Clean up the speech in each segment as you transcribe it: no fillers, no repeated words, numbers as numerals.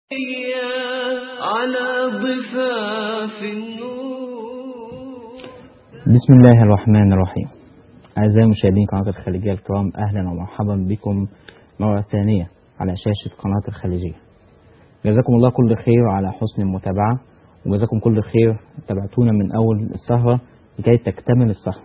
على ضفاف النور. بسم الله الرحمن الرحيم. أعزائي مشاهدين قناة الخليجية الكرام، أهلا ومرحبا بكم مرة ثانية على شاشة قناة الخليجية. جزاكم الله كل خير على حسن المتابعة، وجزاكم كل خير تابعتونا من أول السهرة لكي تكتمل السهرة.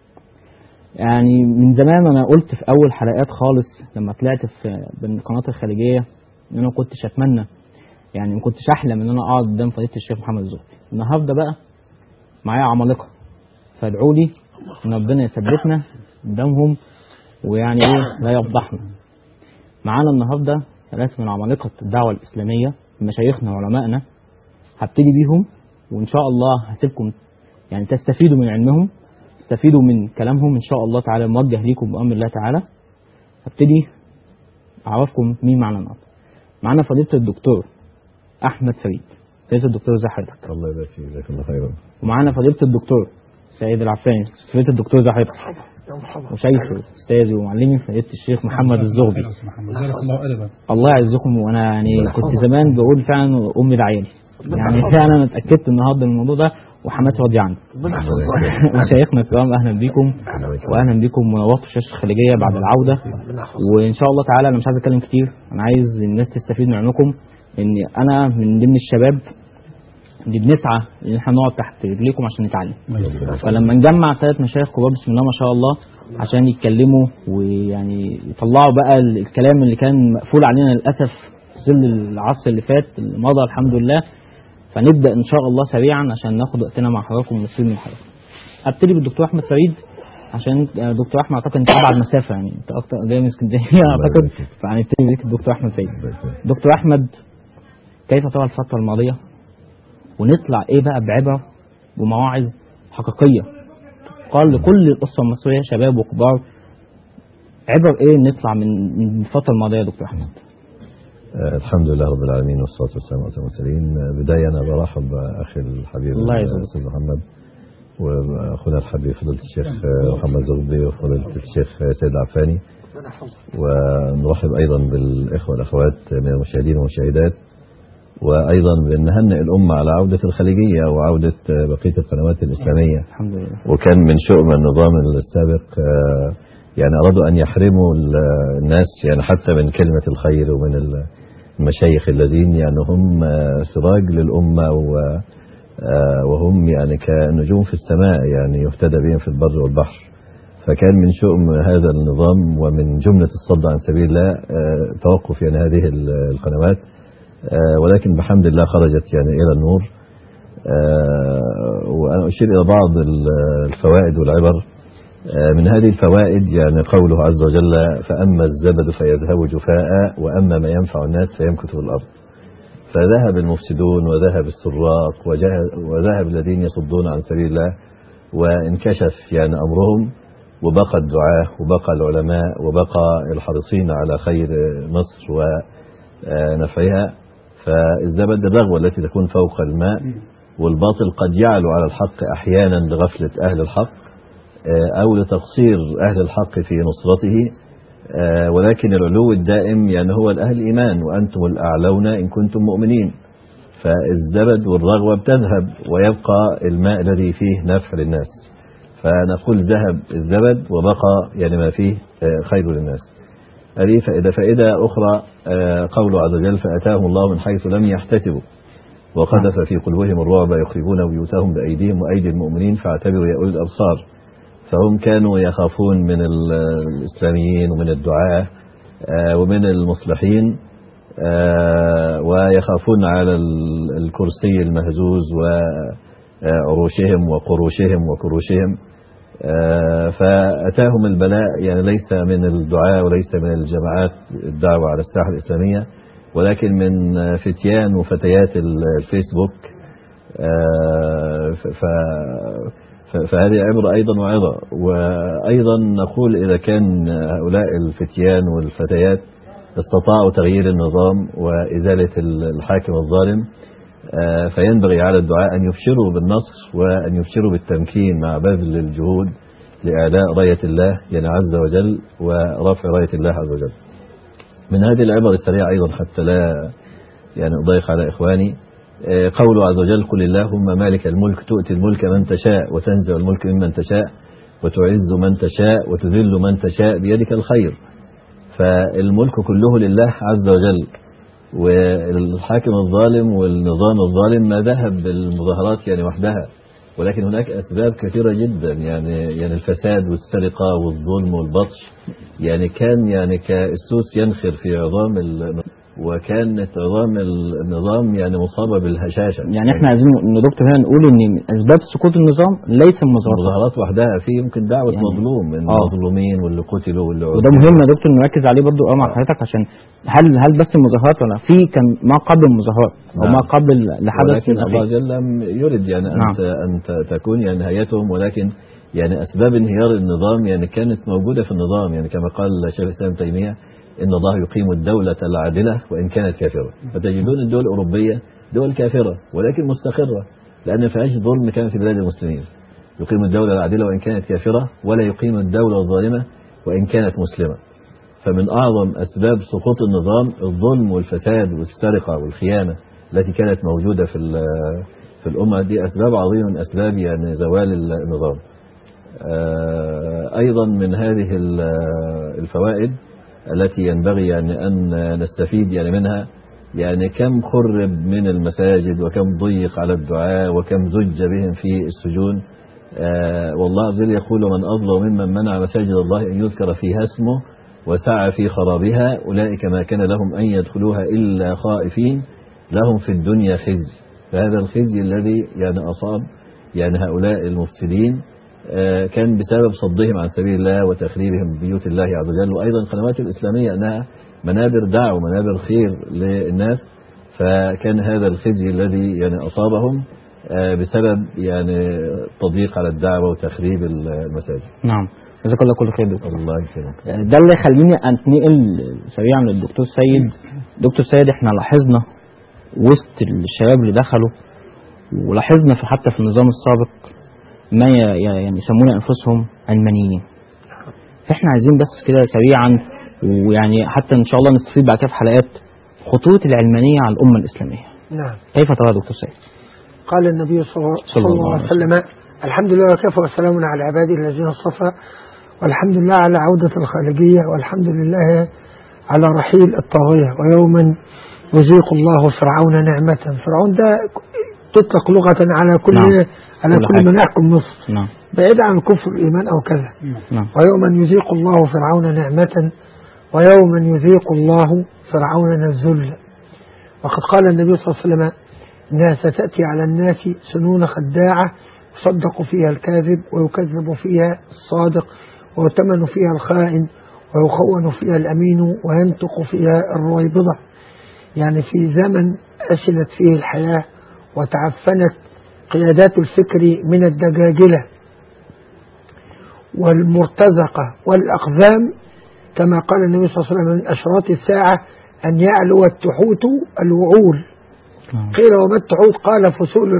يعني من زمان أنا قلت في أول حلقات خالص لما طلعت في قناة الخليجية إن أنا كنتش أتمنى، يعني ما كنتش أحلم إن أنا أقعد قدام فضيلة الشيخ محمد الزغبي. النهارده بقى معايا عمالقة، فادعوا لي إن ربنا يثبتنا قدامهم ويعني إيه لا يفضحنا. معانا النهارده ثلاثة من عمالقة الدعوة الإسلامية، مشايخنا وعلمائنا، هبتدي بيهم وإن شاء الله هسيبكم يعني تستفيدوا من علمهم، تستفيدوا من كلامهم إن شاء الله تعالى، موجه ليكم بأمر الله تعالى. هبتدي أعرفكم مين معنا النهارده. معنا فضيلة الدكتور أحمد فريد. فضيلة الدكتور ازي حضرتك؟ الله يبارك فيك، جزاك الله خيرا. ومعنا فضيلة الدكتور سيد العفاني. فضيلة الدكتور ازي حضرتك؟ وشيخي أستاذي ومعلمي فضيلة الشيخ محمد الزغبي. الله يعزكم. وأنا يعني كنت زمان بقول فعلا أمي دعيالي، يعني فعلا أنا اتأكدت النهارده من الموضوع ده وحماتي راضية عني. مشايخنا الكرام أهلا بيكم، وأهلا بيكم منورتوا شاشة الخليجية بعد العودة. وإن شاء الله تعالى أنا مش عايز أتكلم كتير، أنا عايز الناس تستفيد من علمكم، إن أنا من ضمن الشباب اللي بنسعى إن احنا نقعد تحت رجليكم عشان نتعلم. فلما نجمع 3 مشايخ كبار بسم الله ما شاء الله عشان يتكلموا ويعني يطلعوا بقى الكلام اللي كان مقفول علينا للأسف في ظل العصر اللي فات اللي مضى الحمد لله، فنبدأ إن شاء الله سريعا عشان ناخد وقتنا مع حضراتكم ونستفيد من حضراتكم. أبتدي بالدكتور أحمد فريد، عشان دكتور أحمد أعتقد أنت أبعد مسافة، يعني أنت أكتر جاي من اسكندرية أعتقد، فهنبتدي بيك الدكتور أحمد فريد. دكتور أحمد، كيف ترى الفترة الماضية ونطلع إيه بقى بعبر ومواعظ حقيقية قال لكل الأسرة المصرية شباب وكبار، عبر إيه نطلع من الفترة الماضية يا دكتور أحمد؟ الحمد لله رب العالمين والصلاة والسلام على المرسلين. بداية أنا برحب بأخي الحبيب الأستاذ محمد، وأخونا الحبيب فضيلة الشيخ محمد الزغبي وفضيلة الشيخ سيد العفاني، ونرحب أيضا بالإخوة والأخوات من المشاهدين والمشاهدات، وأيضا بنهنئ الأمة على عودة الخليجية وعودة بقية القنوات الإسلامية. الحمد لله. وكان من شؤم النظام السابق يعني أرادوا أن يحرموا الناس يعني حتى من كلمة الخير ومن المشايخ الذين يعني هم سراج للأمة وهم يعني كنجوم في السماء، يعني يهتدى بهم في البر والبحر. فكان من شؤم هذا النظام ومن جملة الصد عن سبيل الله توقف يعني هذه القنوات، ولكن بحمد الله خرجت يعني إلى النور. وأنا أشير إلى بعض الفوائد والعبر. من هذه الفوائد يعني قوله عز وجل: فأما الزبد فيذهب جفاء وأما ما ينفع الناس فيمكث في الأرض. فذهب المفسدون وذهب السراق وذهب الذين يصدون عن سبيل الله، وانكشف يعني أمرهم، وبقى الدعاة وبقى العلماء وبقى الحريصين على خير مصر ونفعها. فالزبد الرغوة التي تكون فوق الماء، والباطل قد يعلو على الحق أحيانا لغفلة أهل الحق أو لتقصير أهل الحق في نصرته، ولكن العلو الدائم يعني هو الأهل الإيمان، وأنتم الأعلون إن كنتم مؤمنين. فالزبد والرغوة بتذهب ويبقى الماء الذي فيه نفع للناس. فنقول ذهب الزبد وبقى يعني ما فيه خير للناس. هذه فائدة أخرى، قوله عز وجل: فأتاهم الله من حيث لم يحتسبوا وقذف في قلوبهم الرعب يخربون بيوتهم بأيديهم وأيدي المؤمنين فاعتبروا يا أولي الأبصار. فهم كانوا يخافون من الإسلاميين ومن الدعاة ومن المصلحين، ويخافون على الكرسي المهزوز وعروشهم وقروشهم وكروشهم. فأتاهم البلاء يعني ليس من الدعاة وليس من الجماعات الدعوة على الساحة الإسلامية، ولكن من فتيان وفتيات الفيسبوك. فهذه عبرة أيضا وعظة. وأيضا نقول إذا كان هؤلاء الفتيان والفتيات استطاعوا تغيير النظام وإزالة الحاكم الظالم، فينبغي على الدعاء أن يبشروا بالنصر وأن يبشروا بالتمكين مع بذل الجهود لإعلاء راية الله يعني عز وجل ورفع راية الله عز وجل. من هذه العبر السريعة أيضا حتى لا يعني أضيق على إخواني. قوله عز وجل: قل اللهم مالك الملك تؤتي الملك من تشاء وتنزع الملك ممن تشاء وتعز من تشاء وتذل من تشاء بيدك الخير. فالملك كله لله عز وجل. والحاكم الظالم والنظام الظالم ما ذهب بالمظاهرات يعني وحدها، ولكن هناك أسباب كثيرة جدا، يعني الفساد والسرقة والظلم والبطش، يعني كان يعني كالسوس ينخر في عظام وكانت عظام النظام يعني مصابة بالهشاشة. يعني احنا عايزين دكتور هنا نقول ان من اسباب سقوط النظام ليس المظاهرات وحدها، في يمكن دعوة يعني مظلوم من المظلومين واللي قتلوا واللي وده مهم يا دكتور نركز عليه برضو مع حضرتك، عشان هل بس المظاهرات ولا في كان ما قبل المظاهرات او ما قبل لحدث؟ ولكن الله جل يريد يعني أن تكون يعني نهايتهم، ولكن يعني أسباب انهيار النظام يعني كانت موجودة في النظام، يعني كما قال شيخ الإسلام تيمية: إن الله يقيم الدولة العادلة وإن كانت كافرة. فتجدون الدول الأوروبية دول كافرة ولكن مستقرة، لأن ما فيهاش ظلم كان في بلاد المسلمين. يقيم الدولة العادلة وإن كانت كافرة، ولا يقيم الدولة الظالمة وإن كانت مسلمة. فمن أعظم أسباب سقوط النظام الظلم والفساد والسرقة والخيانة التي كانت موجودة في الأمة. دي أسباب عظيمة من أسباب يعني زوال النظام. أيضا من هذه الفوائد التي ينبغي يعني أن نستفيد يعني منها، يعني كم خرب من المساجد وكم ضيق على الدعاء وكم زج بهم في السجون. والله عز وجل يقول: ومن أظلم ممن منع مساجد الله أن يذكر فيها اسمه وسعى في خرابها أولئك ما كان لهم أن يدخلوها إلا خائفين لهم في الدنيا خزي. فهذا الخزي الذي يعني أصاب يعني هؤلاء المفسدين كان بسبب صدهم عن سبيل الله وتخريبهم بيوت الله عز وجل. وأيضا القنوات الإسلامية أنها منابر دعوة ومنابر خير للناس، فكان هذا الخزي الذي يعني أصابهم بسبب يعني تضييق على الدعوة وتخريب المساجد. نعم، جزاك الله كل خير دكتور. الله يسلمك. ده اللي يخليني انتقل سريعا للدكتور سيد. دكتور سيد، احنا لاحظنا وسط الشباب اللي دخلوا، ولاحظنا حتى في النظام السابق ما يعني يسمون انفسهم علمانيين. فاحنا عايزين بس كده سريعا، ويعني حتى ان شاء الله نستفيد بعد كده في حلقات، خطوط العلمانيه على الامه الاسلاميه. نعم. كيف ترى دكتور سيد؟ قال النبي صلى الله عليه وسلم: الحمد لله وكفى وسلام على عباده الذين اصطفى، والحمد لله على عودة الخارجية، والحمد لله على رحيل الطاغية، ويوما يذيق الله فرعون نعمة. فرعون ده تطلق لغة على كل من يحكم مصر، بعيد عن كفر الإيمان أو كذا. ويوما يذيق الله فرعون نعمة ويوما يذيق الله فرعون الذل. وقد قال النبي صلى الله عليه وسلم: إنها ستأتي على الناس سنون خداعة يصدق فيها الكاذب ويكذب فيها الصادق ويؤتمن فيها الخائن ويخون فيها الأمين وينطق فيها الرويبضة. يعني في زمن أسنت فيه الحياة وتعفنت قيادات الفكر من الدجاجلة والمرتزقة والأقزام، كما قال النبي صلى الله عليه وسلم: من أشراط الساعة أن يعلو التحوت الوعول. قيل: وما التحوت؟ قال: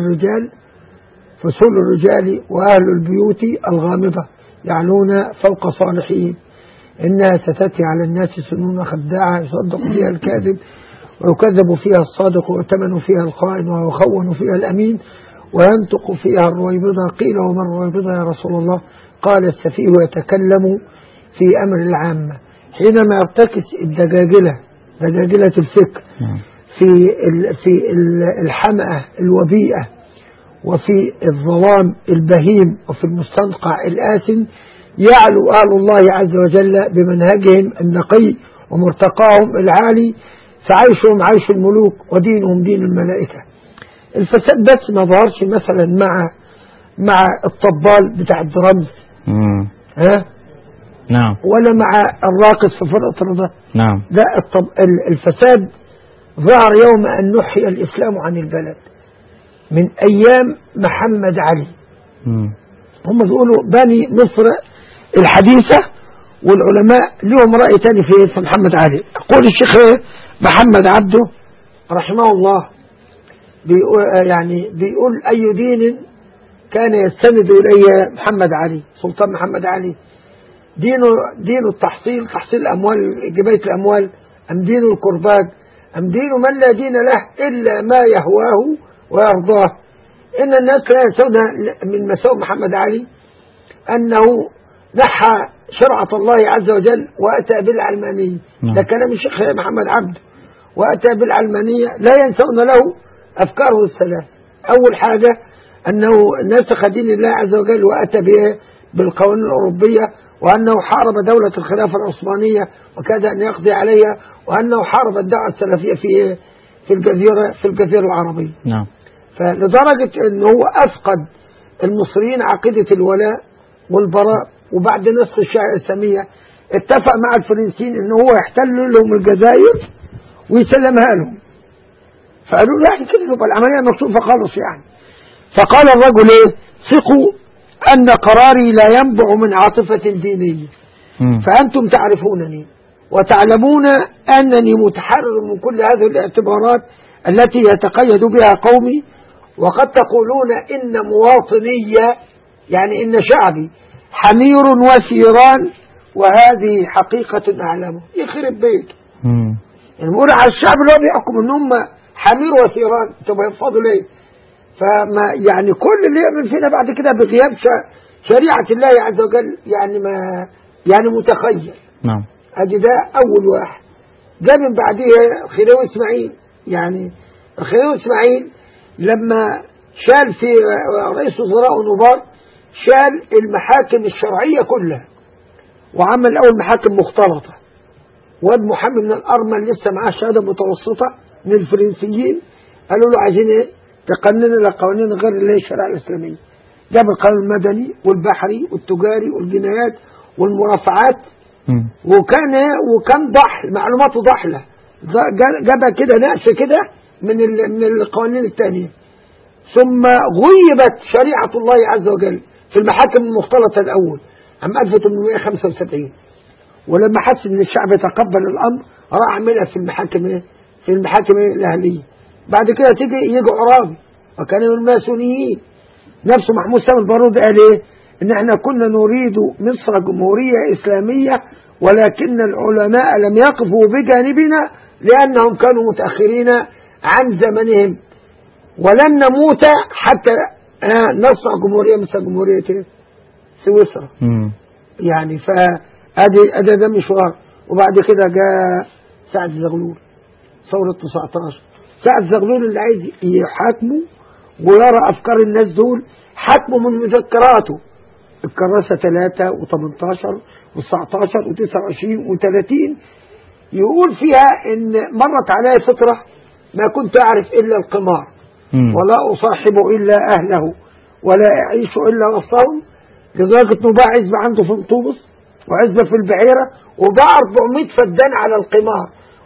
فسول الرجال وأهل البيوت الغامضة يعلون فوق صالحين. إنها ستأتي على الناس سنون خداعة يصدق فيها الكاذب ويكذب فيها الصادق ويؤتمن فيها الخائن ويخون فيها الأمين وينطق فيها الرويبضة. قيل: وما الرويبضة يا رسول الله؟ قال: السفيه يتكلم في أمر العامة. حينما يرتكس دجاجلة الفكر في الحمأة الوبيئة وفي الظلام البهيم وفي المستنقع الآسن، يعلو أهل الله عز وجل بمنهجهم النقي ومرتقاهم العالي، فعيشهم عيش الملوك ودينهم دين الملائكة. الفساد بس ما ظهرش مثلا مع الطبال بتاع الدرامز، نعم، ولا مع الراقص في فرقة رضا. نعم. لا، الفساد ظهر يوم أن نحي الإسلام عن البلد من أيام محمد علي. هم بيقولوا بني مصر الحديثة، والعلماء لهم رأي تاني في محمد علي. يقول الشيخ محمد عبده رحمه الله بيقول: أي دين كان يستند إليه محمد علي سلطان محمد علي؟ دين التحصيل، تحصيل الأموال، جباية الأموال، أم دين الكرباج، أم دين من لا دين له إلا ما يهواه ويرضاه. إن الناس لا ينسون من مساوئ محمد علي أنه نحى شرعة الله عز وجل وأتى بالعلمانية. ده كلام الشيخ محمد عبد. وأتى بالعلمانية لا ينسون له أفكاره الثلاث. أول حاجة أنه نسخ دين الله عز وجل وأتى بالقوانين الأوروبية، وأنه حارب دولة الخلافة العثمانية وكاد أن يقضي عليها، وأنه حارب الدعوة السلفية في الجزيرة العربية. نعم. فلدرجة أنه أفقد المصريين عقيدة الولاء والبراء. وبعد نصف الشريعة الإسلامية اتفق مع الفرنسيين أنه هو يحتل لهم الجزائر ويسلمها لهم. فقالوا له يعني كده يبقى العملية مكشوفة خالص يعني. فقال الرجل ايه؟ ثقوا أن قراري لا ينبع من عاطفة دينية، فأنتم تعرفونني وتعلمون أنني متحرر من كل هذه الاعتبارات التي يتقيد بها قومي، وقد تقولون إن مواطني يعني إن شعبي حمير وثيران، وهذه حقيقة أعلمه. يخرب بيته. يعني بيقول على الشعب اللي هو بيحكم ان هم حمير وثيران، طب يفضلوا ليه؟ فما يعني كل اللي يعمل فينا بعد كده بغياب شريعة الله عز وجل يعني ما يعني متخيل. نعم. ادي ده اول واحد. جاء من بعديه الخديوي اسماعيل. يعني الخديوي اسماعيل لما شال في رئيس وزراء ونوبار شال المحاكم الشرعية كلها وعمل اول محاكم مختلطة. واد محمد من الأرمل لسه معاه شهادة متوسطة من الفرنسيين، قالوا له عايزين ايه؟ تقنن لنا قوانين غير اللي هي الشريعة الإسلامية. جاب القانون المدني والبحري والتجاري والجنايات والمرافعات. وكان ضحل، معلوماته ضحلة، جابها كده نقش كده من القوانين الثانية. ثم غيبت شريعة الله عز وجل في المحاكم المختلطة الأول عام 1875. ولما حس ان الشعب يتقبل الامر راح عملها في المحاكم الاهليه. بعد كده يجي عرابي وكانوا الماسونيين. نفسه محمود سامي البارودي قال ايه؟ ان احنا كنا نريد مصر جمهوريه اسلاميه، ولكن العلماء لم يقفوا بجانبنا لانهم كانوا متاخرين عن زمنهم، ولن نموت حتى نصنع جمهوريه مثل جمهوريه سويسرا. يعني ادي ده مشوار. وبعد كده جاء سعد زغلول ثورة 19. سعد زغلول اللي عايز يحاكمه ويرى افكار الناس دول حاكمه من مذكراته الكراسة 3 و18 و19 و29 و30. يقول فيها ان مرت علي فترة ما كنت اعرف الا القمار ولا اصاحب الا اهله ولا اعيش الا وسطهم، لدرجة انه باع عزبة عنده في مطوبس وعزبة في البحيرة وباع 400 فدان على القمار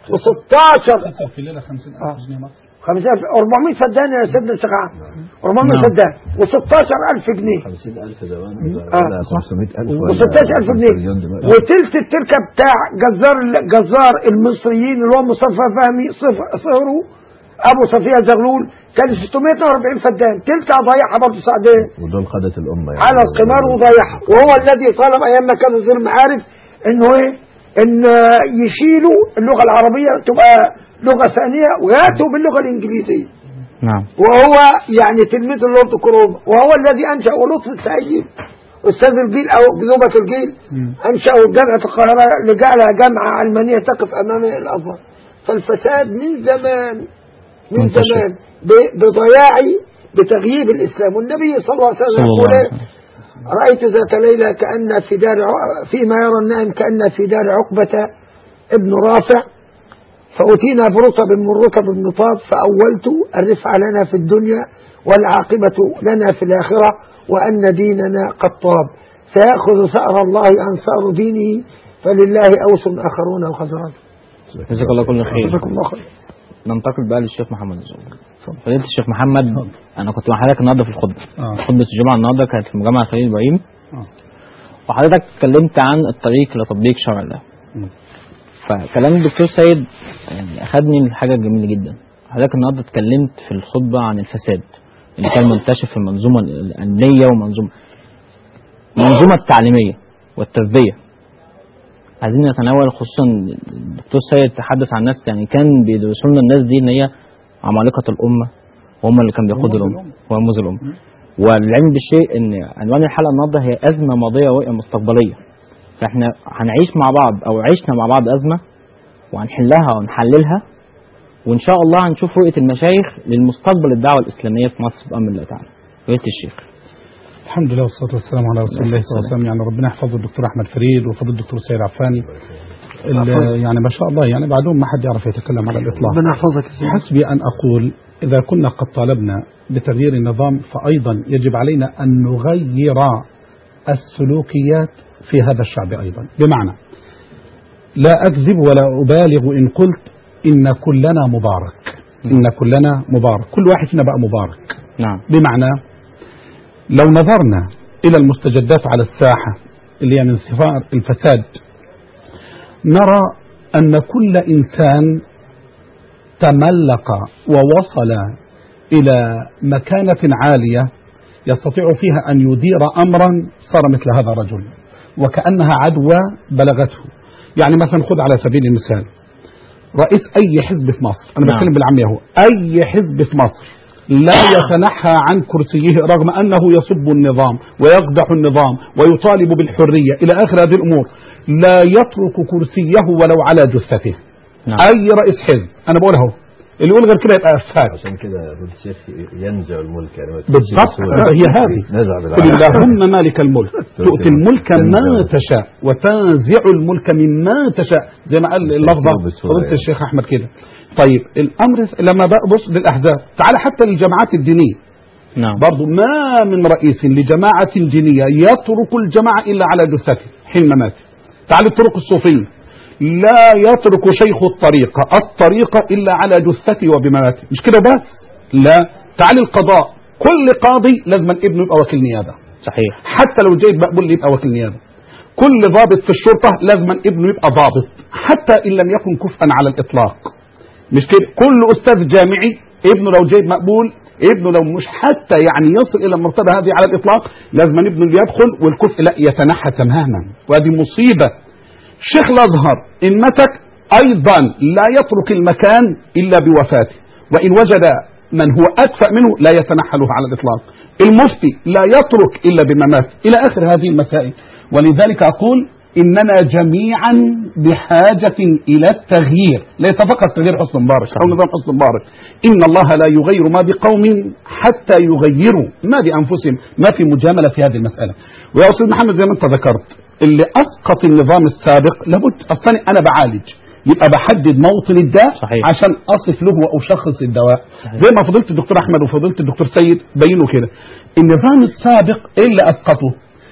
و16 في ليلة 50,000 جنيه مصر. 400 فدان يا سيدنا الشيخ 400 فدان و16,000 جنيه. 50,000 زمان ولا 500,000 ولا و16,000 جنيه. وتلت التركة بتاع جزار المصريين اللي هو مصطفى فهمي صهره ابو صفية زغلول كان 642 فدان، تلتها ضيعها برضه سعديه. ودول قادة الامه يعني على القمار وضيعها. وهو الذي طلب ايام ما كان وزير المعارف انه ايه؟ ان يشيلوا اللغه العربيه تبقى لغه ثانيه وياتوا باللغه الانجليزيه. نعم. وهو يعني تلميذ اللورد كرومه، وهو الذي انشا ولطفي السعيد استاذ الجيل او جنوبه الجيل انشاوا جامعه القاهره لجعلها جامعه علمانيه تقف امام الازهر. فالفساد من زمان بضياع بتغييب الإسلام. والنبي صلى الله عليه وسلم يقول رأيت ذات ليلة كأن في دار فيما يرى النائم كأن في دار عقبة ابن رافع، فأتينا برطب من رطب بن طاب فأولت الرفع لنا في الدنيا والعاقبة لنا في الآخرة وأن ديننا قد طاب، سيأخذ ثأر الله أنصار دينه فلله أوس آخرون وخزران. جزاك الله كل خير. جزاك الله خير. ننتقل بقى للشيخ محمد الزغلول. فضيلة الشيخ محمد، انا كنت مع حضرتك النهارده في الخطبه. خطبه الجمعه النهارده كانت في مجمع خليل ابراهيم. وحضرتك اتكلمت عن الطريق لتطبيق شرع الله. فكلام الدكتور سيد يعني اخذني لحاجه جميله جدا. حضرتك النهارده اتكلمت في الخطبه عن الفساد اللي كان منتشر في المنظومه الامنيه ومنظومه التعليميه والتربيه. عايزين نتناول، خصوصا الدكتور سيد تحدث عن ناس يعني كان بيدرسوا لنا الناس دي ان هي عمالقه الامه، وهم اللي كانوا بيقودوا الامه ورموز الامه. والعلم بالشيء ان عنوان الحلقه النهارده هي ازمه ماضيه ورؤيه مستقبليه. فاحنا هنعيش مع بعض او عشنا مع بعض ازمه وهنحلها ونحللها، وان شاء الله هنشوف رؤيه المشايخ للمستقبل الدعوه الاسلاميه في مصر بامر الله تعالى. رؤيه الشيخ. الحمد لله والصلاه والسلام على رسول الله صلى الله عليه وسلم. يعني ربنا يحفظ الدكتور احمد فريد ويحفظ الدكتور سيد عفاني، يعني ما شاء الله يعني بعدهم ما حد يعرف يتكلم على الاطلاق. ربنا يحفظك. حسبي ان اقول اذا كنا قد طالبنا بتغيير النظام فايضا يجب علينا ان نغير السلوكيات في هذا الشعب ايضا. بمعنى لا اكذب ولا ابالغ ان قلت ان كلنا مبارك، ان كلنا مبارك، كل واحد فينا بقى مبارك. نعم. بمعنى لو نظرنا إلى المستجدات على الساحة اللي هي من صفار الفساد، نرى أن كل إنسان تملق ووصل إلى مكانة عالية يستطيع فيها أن يدير أمرا صار مثل هذا الرجل وكأنها عدوى بلغته. يعني مثلا خذ على سبيل المثال رئيس أي حزب في مصر، أنا بتكلم بالعامية، هو أي حزب في مصر لا يتنحى عن كرسيه رغم أنه يسب النظام ويقدح النظام ويطالب بالحرية إلى آخر هذه الأمور، لا يترك كرسيه ولو على جثته. نعم. أي رئيس حزب، أنا بقولها، اللي يقول غير كده يبقى أفاك. عشان كده الشيخ ينزع الملك يعني بالضبط، هي هذه قل اللهم مالك الملك تؤتي الملك ما تشاء وتنزع الملك مما تشاء، زي ما قال اللفظة قلت الشيخ أحمد كده. طيب الأمر لما بص للأحزاب، تعال حتى للجماعات الدينية. نعم. برضو ما من رئيس لجماعة دينية يترك الجماعة إلا على جثته حين مات. تعال الطرق الصوفية، لا يترك شيخ الطريقة إلا على جثته وبمماته. مش كده بس، لا، تعال القضاء، كل قاضي لازم ابنه يبقى وكيل نيابة. صحيح. حتى لو جاي مقبول يبقى وكيل نيابة. كل ضابط في الشرطة لازم ابنه يبقى ضابط حتى إن لم يكن كفءا على الإطلاق. مش كده، كل أستاذ جامعي ابنه لو جاي مقبول، ابنه لو مش حتى يعني يصل إلى المرتبة هذه على الإطلاق، لازم ابنه اللي يدخل والكفء لا يتنحى تماما، وهذه مصيبة. شيخ الأزهر إن مسك أيضا لا يترك المكان إلا بوفاته، وإن وجد من هو أكفأ منه لا يتنحى له على الإطلاق. المفتي لا يترك إلا بممات، إلى آخر هذه المسائل. ولذلك أقول إننا جميعا بحاجة إلى التغيير، ليس فقط تغيير حسن مبارك أو نظام حسن مبارك. إن الله لا يغير ما بقوم حتى يغيروا ما بأنفسهم، ما في مجاملة في هذه المسألة. ويا أستاذ محمد زي ما أنت ذكرت، اللي أسقط النظام السابق لابد أصلا أنا بعالج، يبقى بحدد موطن الداء عشان أصف له وأشخص الدواء. زي ما فضلت الدكتور أحمد وفضلت الدكتور سيد بينوا كده، النظام السابق اللي أسقطه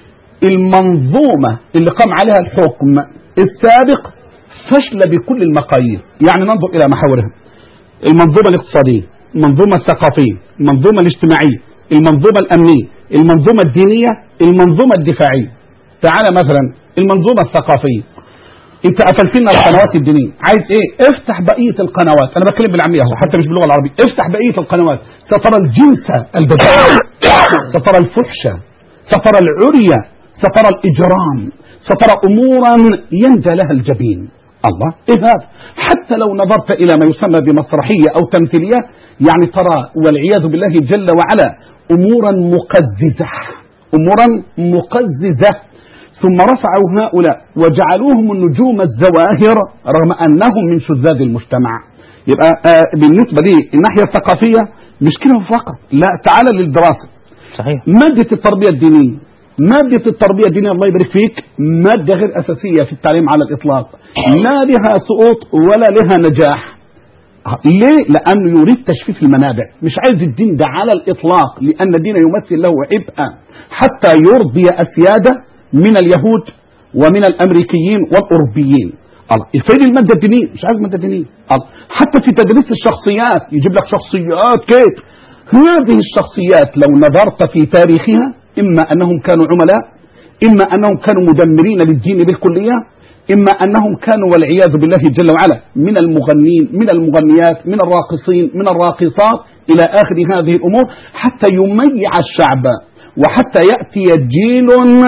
المنظومة اللي قام عليها الحكم السابق فشل بكل المقاييس. يعني ننظر إلى محاورها: المنظومة الاقتصادية، المنظومة الثقافية، المنظومة الاجتماعية، المنظومة الأمنية، المنظومة الدينية، المنظومة الدفاعية. تعالى مثلا المنظومة الثقافية، انت قفلت لنا القنوات الدينية، عايز ايه؟ افتح بقية القنوات، انا بتكلم بالعامية حتى مش باللغة العربية، افتح بقية القنوات سترى الجنس البشري، سترى الفحشة، سترى العرية، سترى الإجرام، سترى أمورا ينجى لها الجبين. الله، إيه هذا؟ حتى لو نظرت إلى ما يسمى بمسرحية أو تمثيلية، يعني ترى والعياذ بالله جل وعلا أمورا مقززة، أمورا مقززة. ثم رفعوا هؤلاء وجعلوهم النجوم الزواهر رغم أنهم من شذاذ المجتمع. يبقى بالنسبة لي الناحية الثقافية مش كده فقط، لا، تعال للدراسة. صحيح. مادة التربية الدينية، مادة التربية الدينية الله يبارك فيك مادة غير أساسية في التعليم على الإطلاق، لا لها سقوط ولا لها نجاح. ليه؟ لأنه يريد تشفيف المنابع، مش عايز الدين ده على الإطلاق، لأن الدين يمثل له عبئا حتى يرضي أسياده من اليهود ومن الأمريكيين والأوروبيين. الله، الفايدة المادة الدينية، مش عايز مادة دينية. الله، حتى في تدريس الشخصيات يجيب لك شخصيات كيف. هذه الشخصيات لو نظرت في تاريخها إما أنهم كانوا عملاء، إما أنهم كانوا مدمرين للدين بالكلية، إما أنهم كانوا والعياذ بالله جل وعلا من المغنين، من المغنيات، من الراقصين، من الراقصات، إلى آخر هذه الأمور، حتى يميع الشعب وحتى يأتي جيل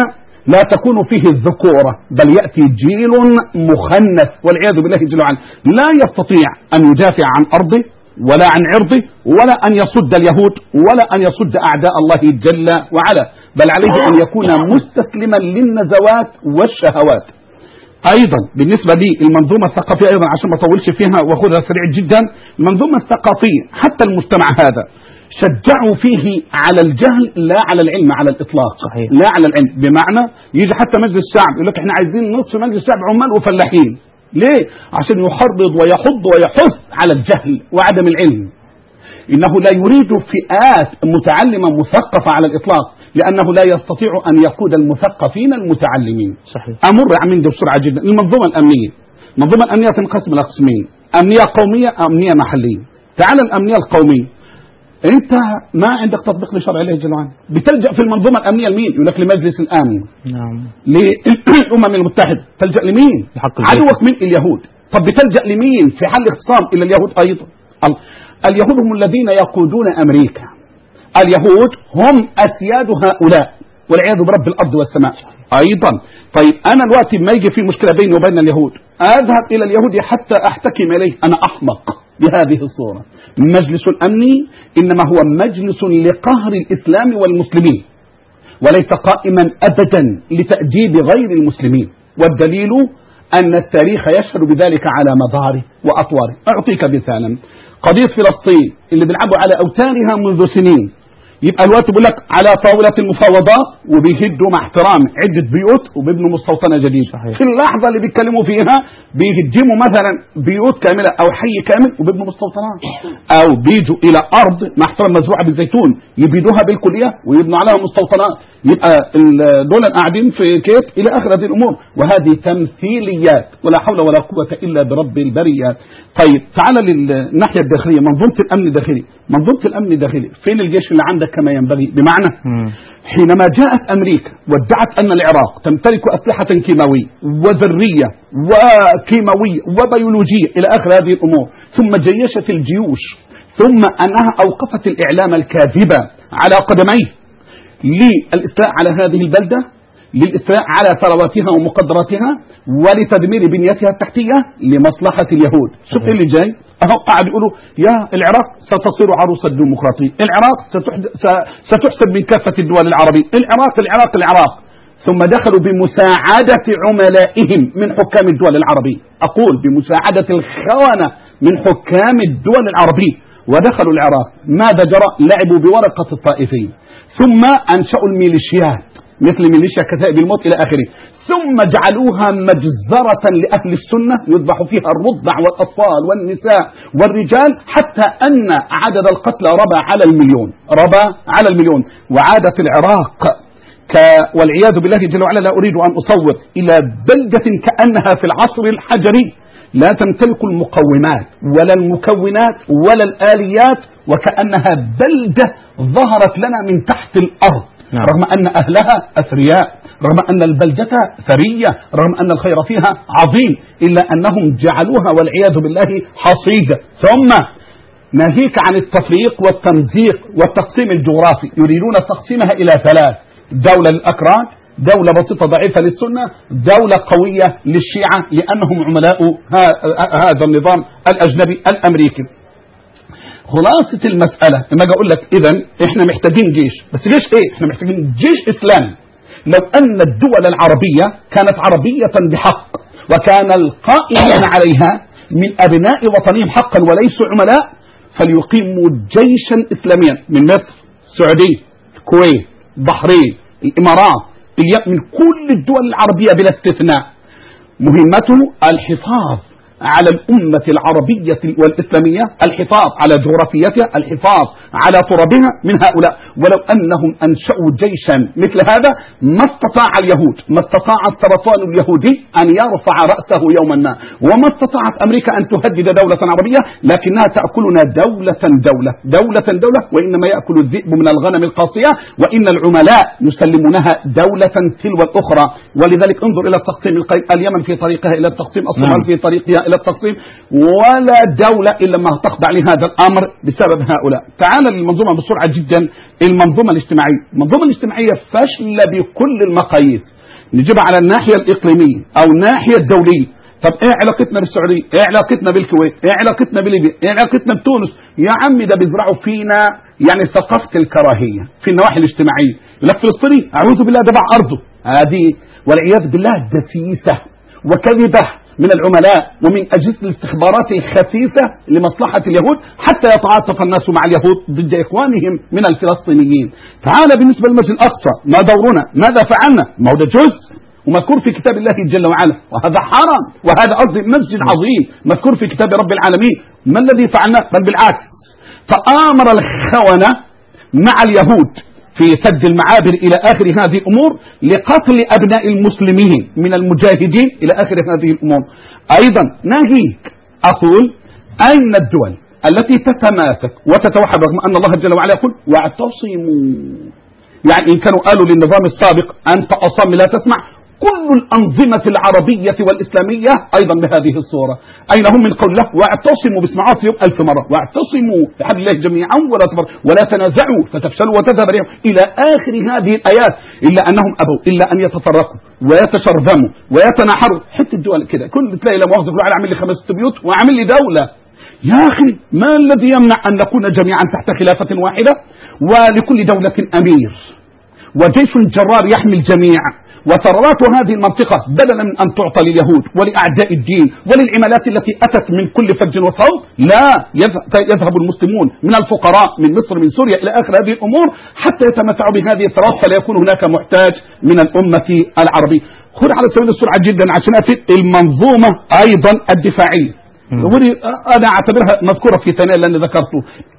لا تكون فيه الذكورة، بل يأتي جيل مخنث والعياذ بالله جل وعلا لا يستطيع أن يدافع عن أرضه ولا عن عرضه ولا أن يصد اليهود ولا أن يصد أعداء الله جل وعلا، بل عليه أن يكون مستسلما للنزوات والشهوات. أيضا بالنسبة لي المنظومة الثقافية أيضا عشان ما أطولش فيها وأخذها سريع جدا، المنظومة الثقافية حتى المجتمع هذا شجعوا فيه على الجهل لا على العلم على الإطلاق. صحيح. لا على العلم، بمعنى يجي حتى مجلس الشعب يقول لك احنا عايزين نصف مجلس الشعب عمال وفلاحين. ليه؟ عشان يحرض ويحض ويحث على الجهل وعدم العلم. إنه لا يريد فئات متعلمة مثقفة على الإطلاق، لأنه لا يستطيع أن يقود المثقفين المتعلمين. صحيح. أمر من ده بسرعة جدا. المنظومة الأمنية، المنظومة الأمنية تنقسم إلى قسمين، أمنية قومية أمنية محلية. تعال الأمنية القومية، أنت ما عندك تطبيق لشرع الله جل وعلا، بتلجأ في المنظومة الأمنية لمين؟ يقول لك لمجلس الآمن. نعم. للأمم المتحدة. تلجأ لمين؟ عدوك من اليهود. طب بتلجأ لمين في حل اختصام؟ إلى اليهود أيضا. اليهود هم الذين يقودون أمريكا، اليهود هم أسياد هؤلاء والعياذ برب الأرض والسماء أيضا. طيب أنا الوقت ما يجي في مشكلة بيني وبين اليهود أذهب إلى اليهود حتى أحتكم إليه؟ أنا أحمق بهذه الصورة. مجلس الأمن إنما هو مجلس لقهر الإسلام والمسلمين، وليس قائما أبدا لتأديب غير المسلمين، والدليل أن التاريخ يشهد بذلك على مداره وأطواره. أعطيك مثالا، قضية فلسطين اللي بيلعبوا على أوتارها منذ سنين، يبقى الوقت بيقول لك على طاولة المفاوضات وبيهدوا مع احترام عدة بيوت وبيبنوا مستوطنة جديدة. صحيح. في اللحظة اللي بيتكلموا فيها بيهدموا مثلا بيوت كاملة أو حي كامل وبيبنوا مستوطنات، أو بيجوا إلى أرض مع احترام مزروعة بالزيتون يبيدوها بالكلية ويبنوا عليها مستوطنات. يبقى دول قاعدين في كيف إلى آخر هذه الأمور، وهذه تمثيليات ولا حول ولا قوة إلا برب البريات. طيب تعال للناحية الداخلية، منظومة الأمن الداخلي. منظومة الأمن الداخلي فين الجيش اللي عندك كما ينبغي؟ بمعنى حينما جاءت أمريكا وادعت أن العراق تمتلك أسلحة كيماوية وذرية وكيماوية وبيولوجية إلى آخر هذه الأمور، ثم جيشت الجيوش، ثم أنها أوقفت الإعلام الكاذبة على قدميه للإستيلاء على هذه البلدة، للإستيلاء على ثرواتها ومقدراتها ولتدمير بنيتها التحتية لمصلحة اليهود. شوف اللي جاي أهو قاعد يقولوا يا العراق ستصير عروس الديمقراطية، العراق ستحسب من كافة الدول العربية، العراق. ثم دخلوا بمساعدة عملائهم من حكام الدول العربية، أقول بمساعدة الخونة من حكام الدول العربية، ودخلوا العراق. ماذا جرى؟ لعبوا بورقة الطائفين، ثم أنشأوا الميليشيات مثل ميليشيا كتائب الموت إلى آخره، ثم جعلوها مجزرة لأهل السنة يذبح فيها الرضع والأطفال والنساء والرجال، حتى أن عدد القتلى ربى على المليون. وعادت العراق والعياذ بالله جل وعلا، لا أريد أن أصور، إلى بلدة كأنها في العصر الحجري، لا تمتلك المقومات ولا المكونات ولا الآليات، وكأنها بلدة ظهرت لنا من تحت الأرض. نعم. رغم أن أهلها أثرياء، رغم أن البلدة ثرية، رغم أن الخير فيها عظيم، إلا أنهم جعلوها والعياذ بالله حصيدة. ثم ناهيك عن التفريق والتمزيق والتقسيم الجغرافي، يريدون تقسيمها إلى 3: دولة للأكراد، دولة بسيطة ضعيفة للسنة، دولة قوية للشيعة لأنهم عملاء هذا النظام الأجنبي الأمريكي. خلاصة المسألة لما أجي أقول لك إذن إحنا محتاجين جيش، بس جيش إيه؟ إحنا محتاجين جيش إسلامي. لو أن الدول العربية كانت عربية بحق وكان القائمين عليها من أبناء وطنهم حقا وليسوا عملاء، فليقيموا جيشا إسلاميا من مصر، السعودية، الكويت، البحرين، الإمارات، من كل الدول العربية بلا استثناء. مهمته الحفاظ على الأمة العربية والإسلامية، الحفاظ على جغرافيتها، الحفاظ على ترابها من هؤلاء. ولو أنهم أنشأوا جيشا مثل هذا ما استطاع اليهود، ما استطاع السرطان اليهودي أن يرفع رأسه يوما ما، وما استطاعت أمريكا أن تهدد دولة عربية، لكنها تأكلنا دولة، وإنما يأكل الذئب من الغنم القاصية، وإن العملاء يسلمونها دولة تلو الأخرى. ولذلك انظر إلى التقسيم، اليمن في طريقها إلى التقسيم، الصومال في طريقها إلى إلى التقسيم، ولا دولة إلا ما تخضع لهذا الأمر بسبب هؤلاء. تعال للمنظومة بسرعة جدا. المنظومة الاجتماعية، المنظومة الاجتماعية فاشلة بكل المقاييس، نجيبها على الناحية الإقليمية أو الناحية الدولية. طب ايه علاقتنا بالسعودية؟ ايه علاقتنا بالكويت؟ ايه علاقتنا بليبيا؟ ايه علاقتنا بتونس؟ يا عمي ده بيزرعوا فينا يعني ثقافة الكراهية في النواحي الاجتماعية. يقول لك فلسطيني اعوذ بالله ده باع ارضه، هذه والعياذ بالله دسيسة وكذبة من العملاء ومن أجهزة الاستخبارات الخفيفة لمصلحة اليهود حتى يتعاطف الناس مع اليهود ضد إخوانهم من الفلسطينيين. تعال بالنسبة للمسجد الأقصى، ما دورنا؟ ماذا فعلنا؟ ما هو ده جزء ومذكور في كتاب الله جل وعلا، وهذا حرام، وهذا أرض مسجد عظيم مذكور في كتاب رب العالمين. ما الذي فعلناه؟ بل بالعكس، تآمر الخونة مع اليهود في سد المعابر إلى آخر هذه الأمور لقتل أبناء المسلمين من المجاهدين إلى آخر هذه الأمور. أيضا ناهيك أقول أين الدول التي تتماسك وتتوحد رغم أن الله جل وعلا يقول واعتصموا، يعني إن كانوا قالوا للنظام السابق أنت أصم لا تسمع، كل الأنظمة العربية والإسلامية أيضا بهذه الصورة. أين هم من قول الله واعتصموا باسمعات يوم 1000 مرة، واعتصموا بحبل الله جميعا ولا تفرقوا ولا تنازعوا فتفشلوا وتذهب ريحكم إلى آخر هذه الآيات، إلا أنهم أبوا إلا أن يتفرقوا ويتشرذموا ويتناحروا. حتى الدول كده كل تلاقي لا مؤاخذة يقول عامل لي 5 بيوت وعامل لي دولة. يا أخي ما الذي يمنع أن نكون جميعا تحت خلافة واحدة ولكل دولة أمير وجيش جرار يحمي الجميع، وثروات هذه المنطقة بدلا من أن تعطى لليهود ولأعداء الدين وللعمالات التي أتت من كل فج وصوب، لا يذهب المسلمون من الفقراء من مصر من سوريا إلى آخر هذه الأمور حتى يتمتعوا بهذه الثروات فلا يكون هناك محتاج من الأمة العربية. خذ على سبيل السرعة جدا عشان أفيد المنظومة أيضا الدفاعية، أنا أعتبرها مذكورة في ثانية لأن ذكرته.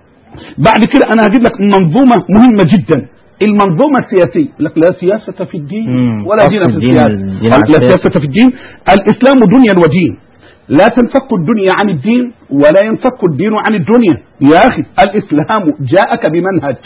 بعد كده أنا هجيب لك منظومة مهمة جدا، المنظومة السياسية. لك لا سياسة في الدين ولا دين في السياسة. لا سياسة في الدين، الإسلام دنيا ودين، لا تنفك الدنيا عن الدين ولا ينفك الدين عن الدنيا. يا أخي الإسلام جاءك بمنهج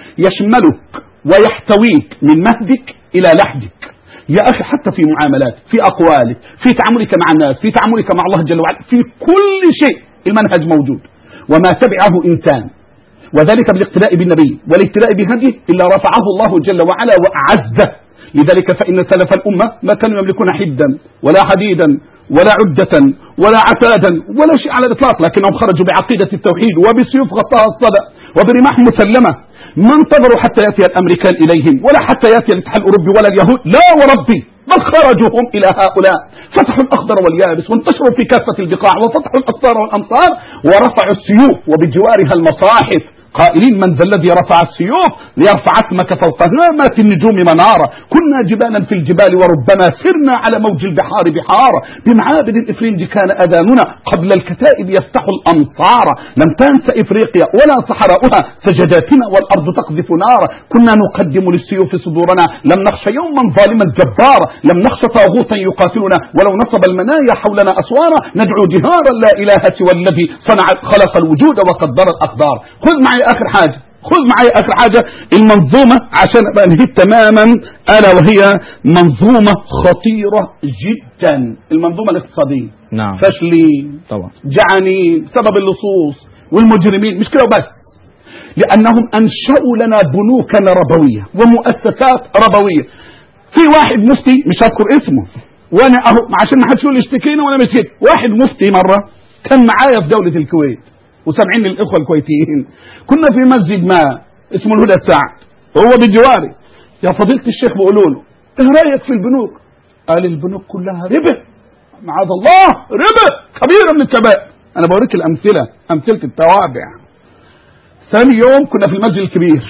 يشملك ويحتويك من مهدك إلى لحدك. يا أخي حتى في معاملات، في أقوالك، في تعاملك مع الناس، في تعاملك مع الله جل وعلا، في كل شيء المنهج موجود وما تبعه إنسان، وذلك بالاقتداء بالنبي والاقتداء بهديه إلا رفعه الله جل وعلا وأعزه. لذلك فإن سلف الأمة ما كانوا يملكون حدا ولا حديدا ولا عدة ولا عتادا ولا شيء على الإطلاق، لكنهم خرجوا بعقيدة التوحيد وبسيوف غطاها الصدى وبرماح مسلمة، ما انتظروا حتى يأتي الأمريكان إليهم ولا حتى يأتي الاتحاد الأوروبي ولا اليهود، لا وربي بل خرجوا هم إلى هؤلاء، فتحوا الأخضر واليابس وانتشروا في كافة البقاع وفتحوا الأقطار والأمصار ورفعوا السيوف وبجوارها المصاحف قائلين من ذا الذي رفع السيوف ليرفع اسمك فوق هامات النجوم منارة، كنا جبالا في الجبال وربما سرنا على موج البحار بحارة، بمعابد الإفرنج كان أذاننا قبل الكتائب يفتح الأمصار، لم تنس إفريقيا ولا صحراؤها سجداتنا والأرض تقذف نارا، كنا نقدم للسيوف صدورنا لم نخش يوما ظالما جبارا، لم نخش طاغوتا يقاتلنا ولو نصب المنايا حولنا أسوارا، ندعو جهارا لا إله سوى الذي خلق الوجود وقدر الأقدار. خذ معي آخر حاجة، خذ معي آخر حاجة المنظومة عشان أبقى نهيت تماما، ألا وهي منظومة خطيرة جدا، المنظومة الاقتصادية. نعم. فاشلين طبعا، جعانين، سبب اللصوص والمجرمين، مش كده وبس، لأنهم أنشأوا لنا بنوكا ربوية ومؤسسات ربوية. في واحد مفتي مش هذكر اسمه وأنا أهو عشان ما حدش يقول اشتكينا وأنا مش كده، واحد مفتي مرة كان معايا في دولة الكويت وسامعين الإخوة الكويتيين، كنا في مسجد ما اسمه الهدى السعد، هو بجواري، يا فضيلة الشيخ بقولوا له ايه رأيك في البنوك؟ قال البنوك كلها ربا، معاذ الله ربا كبيرة من الكبائر. أنا بوريك الأمثلة، أمثلة التوابع. ثاني يوم كنا في المسجد الكبير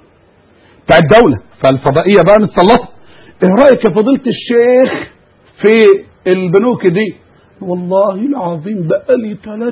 بتاع الدولة، فالفضائية بقى متسلطة، ايه رأيك يا فضيلة الشيخ في البنوك دي؟ والله العظيم بقالي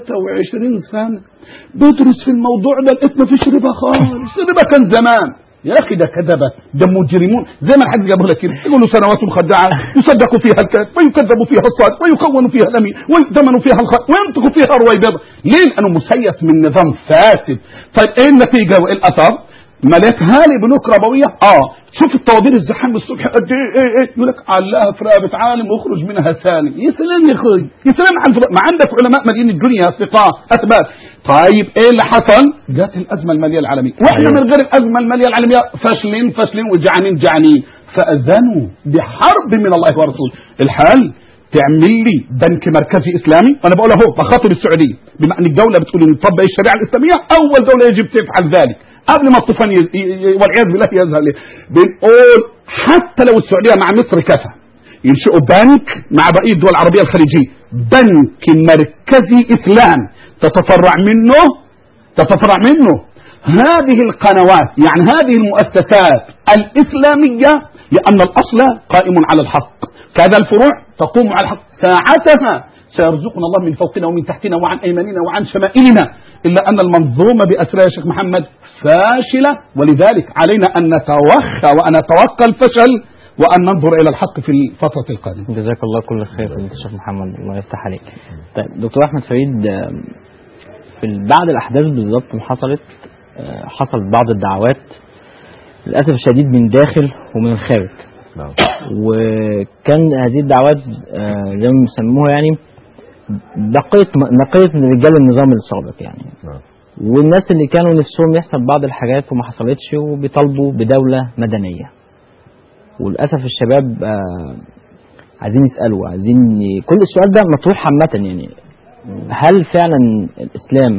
23 سنة بدرس في الموضوع ده، لقيت مفيش ربا خالص، الربا كان زمان. يا أخي ده كذبة، ده مجرمون زي ما الحاج جابه لك كده، يقولوا سنوات خداعة يصدقوا فيها الكذب ويكذبوا فيها الصادق ويكونوا فيها الأمين ويؤتمنوا فيها الخير وينطقوا فيها الرويبضة. ليه؟ لأنه مسيس من نظام فاسد. طيب إيه النتيجة وإيه الأثر؟ ملكها لي بنوك ربويه. شوف الطوابير الزحام الصبح قد ايه يقول لك علقها في رقبه عالم واخرج منها سالم. يا سلام يا اخوي، يا سلام على ما عندك علماء مالين الدنيا ثقات اثبات. طيب ايه اللي حصل؟ جت الازمه الماليه العالميه، واحنا من غير الازمه الماليه العالميه فاشلين وجعانين. فاذنوا بحرب من الله ورسوله. الحل تعمل لي بنك مركزي اسلامي. انا بقول اهو بخاطب السعوديه، بما ان الدوله بتقول ان نطبق الشريعه الاسلاميه، اول دوله يجب تفعل ذلك قبل ما الطوفان والعياذ بالله يذهب. بنقول حتى لو السعوديه مع مصر كفى ينشئوا بنك مع بقيه الدول العربيه الخليجيه، بنك مركزي اسلام تتفرع منه هذه القنوات، يعني هذه المؤسسات الاسلاميه، لان الاصل قائم على الحق، كذا الفروع تقوم على الحق. ساعتها سيرزقنا الله من فوقنا ومن تحتنا وعن ايماننا وعن شمائلنا، الا ان المنظومه باسرها يا شيخ محمد فاشله، ولذلك علينا ان نتوخى وان نتوقع الفشل وان ننظر الى الحق في الفتره القادمه. جزاك الله كل خير يا شيخ محمد، الله يفتح عليك. طيب دكتور احمد فريد، بعد الاحداث بالظبط ما حصلت بعض الدعوات للاسف الشديد من داخل ومن الخارج. وكان هذه الدعوات زي ما بيسموها يعني نقية من رجال النظام السابق يعني. والناس اللي كانوا نفسهم يحصل بعض الحاجات وما حصلتش وبيطالبوا بدولة مدنية. وللأسف الشباب عايزين يسألوا، كل السؤال ده مطروح عامة يعني، هل فعلا الإسلام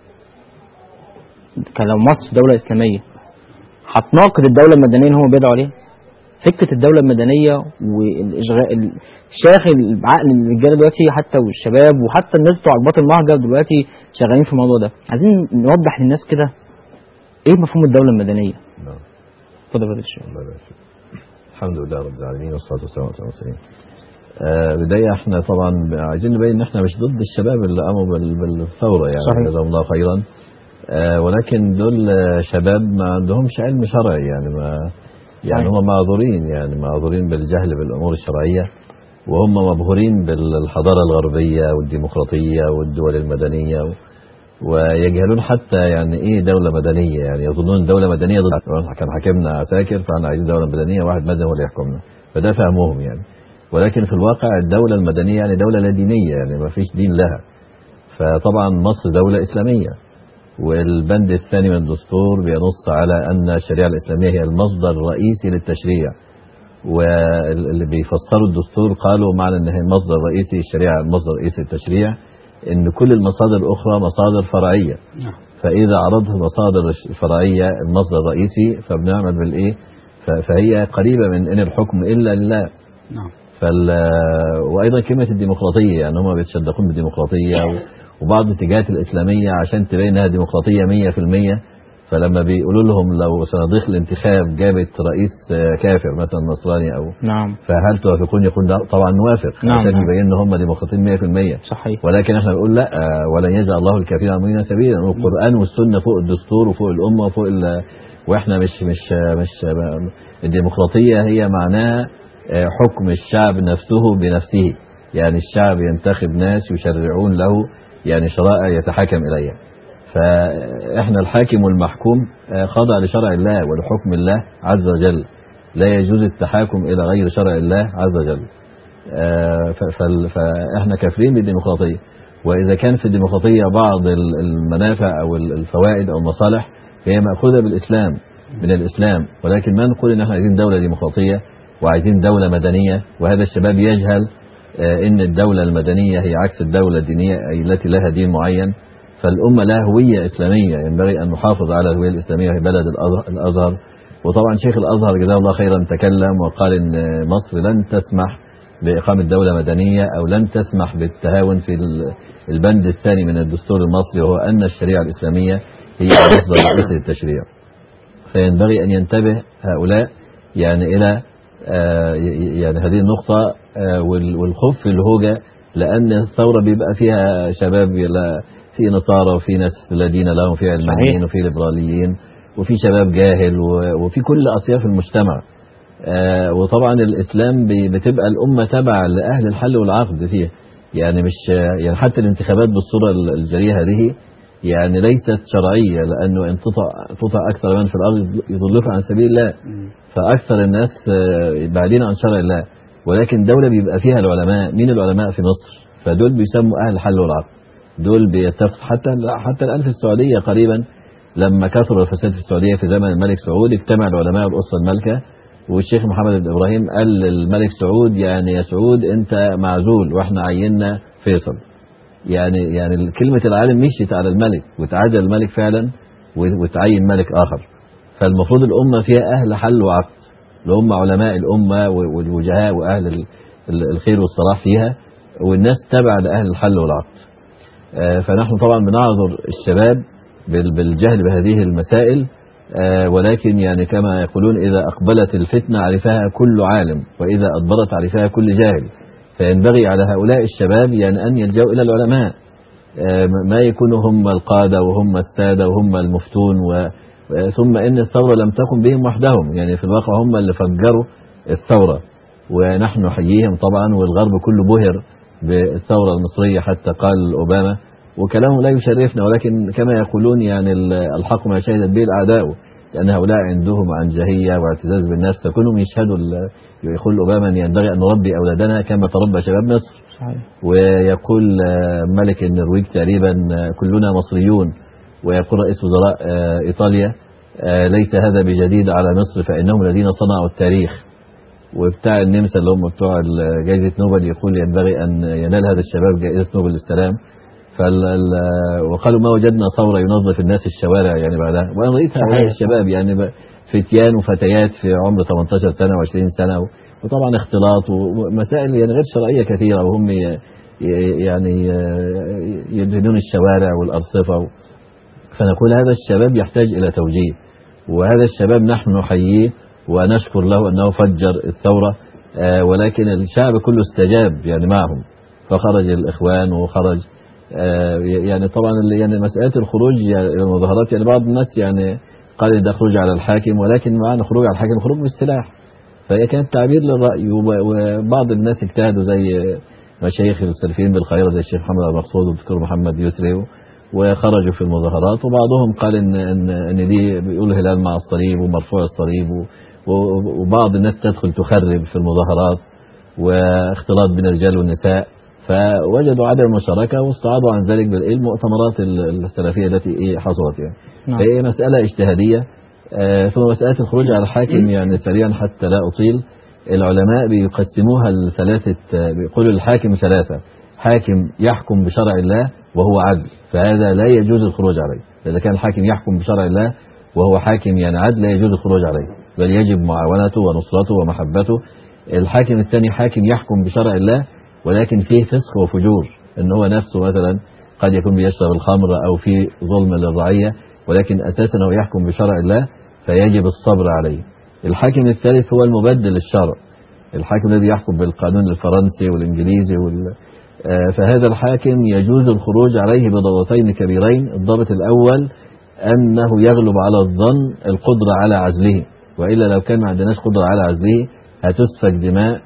لو مصر دولة إسلامية هتناقض الدولة المدنية اللي هم بيدعوا عليها؟ فكرة الدولة المدنية والإشغال شاغل بعقل الرجالة دلوقتي حتى، والشباب وحتى الناس بتوع الباطن المهجر دلوقتي شغالين في الموضوع ده. عايزين نوضح للناس كده ايه مفهوم الدولة المدنية. اتفضل يا شيخ. الحمد لله رب العالمين والصلاة والسلام على رسول الله. بداية احنا طبعا عايزين نبين ان احنا مش ضد الشباب اللي قاموا بالثورة يعني، جزاهم الله خيرا. ولكن دول شباب ما عندهمش علم شرعي يعني هم معذورين بالجهل بالأمور الشرعية، وهم مبهورين بالحضارة الغربية والديمقراطية والدول المدنية، ويجهلون حتى يعني ايه دولة مدنية. يعني يظنون دولة مدنية ضد كان حاكمنا عساكر فاحنا عايزين دولة مدنية واحد مدني هو اللي يحكمنا، فده فهمهم يعني. ولكن في الواقع الدولة المدنية يعني دولة لا دينية، يعني ما فيش دين لها. فطبعا مصر دولة إسلامية، والبند الثاني من الدستور بينص على أن الشريعة الإسلامية هي المصدر الرئيسي للتشريع. واللي بيفسروا الدستور قالوا معنى أن هي المصدر الرئيسي الشريعة، المصدر الرئيسي للتشريع، أن كل المصادر الأخرى مصادر فرعية. فإذا عرضت المصادر الفرعية المصدر الرئيسي فبنعمل بالإيه؟ فهي قريبة من أن الحكم إلا لله. وأيضا كلمة الديمقراطية، يعني هم بيتشدقون بالديمقراطية، وبعض الاتجاهات الإسلامية عشان تبين انها ديمقراطية 100%، فلما بيقولوا لهم لو صناديق الانتخاب جابت رئيس كافر مثلا نصراني أو فهل توافقون؟ يقول لا طبعا نوافق، عشان يبين ان هم ديمقراطيين 100%. صحيح. ولكن احنا بنقول لا، ولن يجعل الله الكافرين على المؤمنين سبيلا. والقرآن والسنة فوق الدستور وفوق الأمة وفوق واحنا مش الديمقراطية هي معناها حكم الشعب نفسه بنفسه، يعني الشعب ينتخب ناس يشرعون له يعني شرائع يتحاكم إليها. فإحنا الحاكم والمحكوم خضع لشرع الله ولحكم الله عز وجل، لا يجوز التحاكم إلى غير شرع الله عز وجل. فإحنا كافرين بالديمقراطية. وإذا كان في الديمقراطية بعض المنافع أو الفوائد أو المصالح فهي مأخوذة بالإسلام من الإسلام، ولكن ما نقول إن إحنا عايزين دولة ديمقراطية وعايزين دولة مدنية، وهذا الشباب يجهل إن الدولة المدنية هي عكس الدولة الدينية أي التي لها دين معين. فالأمة لها هوية إسلامية، ينبغي أن نحافظ على الهوية الإسلامية في بلد الأزهر. وطبعا شيخ الأزهر جزاه الله خيرا تكلم وقال إن مصر لن تسمح بإقامة دولة مدنية أو لن تسمح بالتهاون في البند الثاني من الدستور المصري، وهو أن الشريعة الإسلامية هي مصدر رئيسي للتشريع. فينبغي أن ينتبه هؤلاء يعني إلى يعني هذه النقطة والخوف في الهوجة، لأن الثورة بيبقى فيها شباب في نصارى وفي ناس الذين لهم في علمانيين وفي ليبراليين وفي شباب جاهل وفي كل أطياف المجتمع. وطبعا الإسلام بتبقى الأمة تبع لأهل الحل والعقد فيها، يعني مش يعني حتى الانتخابات بالصورة الجريئة هذه يعني ليست شرعية، لأنه إن تطع أكثر من في الأرض يضلك عن سبيل الله، فأكثر الناس بعدين عن شرع الله. ولكن دولة بيبقى فيها العلماء. مين العلماء في مصر؟ فدول بيسموا أهل الحل والعقد، دول بيتفق. حتى الآن في السعودية قريبا لما كثر الفساد في السعودية في زمن الملك سعود، اجتمع العلماء والأسرة المالكة، والشيخ محمد بن إبراهيم قال للملك سعود يعني يا سعود أنت معزول وإحنا عيننا فيصل. يعني كلمة العالم مشيت على الملك، وتعادل الملك فعلا وتعين ملك آخر. فالمفروض الأمة فيها أهل حل وعقد، اللي هم علماء الأمة والوجهاء وأهل الخير والصلاح فيها، والناس تبع لأهل الحل والعقد. فنحن طبعا بنعذر الشباب بالجهل بهذه المسائل، ولكن يعني كما يقولون إذا أقبلت الفتنة عرفها كل عالم، وإذا أدبرت عرفها كل جاهل. فينبغي على هؤلاء الشباب يعني أن يلجأوا إلى العلماء، ما يكونوا هم القادة وهم السادة وهم المفتون ثم إن الثورة لم تكن بهم وحدهم، يعني في الواقع هم اللي فجروا الثورة، ونحن نحييهم طبعا. والغرب كله بهر بالثورة المصرية، حتى قال أوباما وكلامه لا يشرفنا، ولكن كما يقولون يعني الحق ما شهدت به الأعداء، لأن هؤلاء عندهم عنجهية واعتزاز بالناس، فكلهم يشهدوا. يقول أوباما أن ينبغي أن نربي أولادنا كما تربى شباب مصر. صحيح. ويقول ملك النرويج تقريبا كلنا مصريون. ويقول رئيس وزراء إيطاليا ليس هذا بجديد على مصر فإنهم الذين صنعوا التاريخ. وبتاع النمسا اللي هم بتوع جائزة نوبل يقول ينبغي أن ينال هذا الشباب جائزة نوبل للسلام. وقالوا ما وجدنا ثورة ينظف الناس الشوارع يعني بعدها. وأنا رأيت هؤلاء الشباب يعني فتيان وفتيات في عمر 18 سنة و20 سنة، وطبعا اختلاط ومسائل يعني غير شرعية كثيرة، وهم يعني يدهنون الشوارع والأرصفة. فنقول هذا الشباب يحتاج إلى توجيه، وهذا الشباب نحن نحييه ونشكر له أنه فجر الثورة. ولكن الشعب كله استجاب يعني معهم، فخرج الإخوان وخرج يعني طبعا يعني مسألة الخروج إلى المظاهرات، يعني بعض الناس يعني قال ده خروج على الحاكم، ولكن معنى خروج على الحاكم خروج بالسلاح، فهي كانت تعبير للرأي. وبعض الناس اجتهدوا زي مشايخ السلفيين بالخير زي الشيخ محمد المقصود والدكتور محمد يسري، وخرجوا في المظاهرات. وبعضهم قال ان دي بيقول هلال مع الصليب ومرفوع الصليب، وبعض الناس تدخل تخرب في المظاهرات واختلاط بين الرجال والنساء، فوجدوا عدم المشاركة واستعاضوا عن ذلك بالمؤتمرات السلفية التي حصلت يعني. نعم. فهي مسألة اجتهادية. ثم مسألة الخروج على الحاكم يعني سريعا حتى لا أطيل. العلماء بيقسموها لثلاثة، بيقولوا الحاكم ثلاثة: حاكم يحكم بشرع الله وهو عدل، فهذا لا يجوز الخروج عليه. إذا كان الحاكم يحكم بشرع الله وهو حاكم يعني عدل لا يجوز الخروج عليه، بل يجب معاونته ونصرته ومحبته. الحاكم الثاني حاكم يحكم بشرع الله ولكن فيه فسق وفجور، ان هو نفسه مثلا قد يكون بيشرب الخمر او في ظلم للرعية، ولكن اساسا هو يحكم بشرع الله فيجب الصبر عليه. الحاكم الثالث هو المبدل للشرع، الحاكم الذي يحكم بالقانون الفرنسي والانجليزي فهذا الحاكم يجوز الخروج عليه بضابطين كبيرين. الضابط الاول انه يغلب على الظن القدرة على عزله، والا لو كان ما عندناش قدرة على عزله هتسفك دماء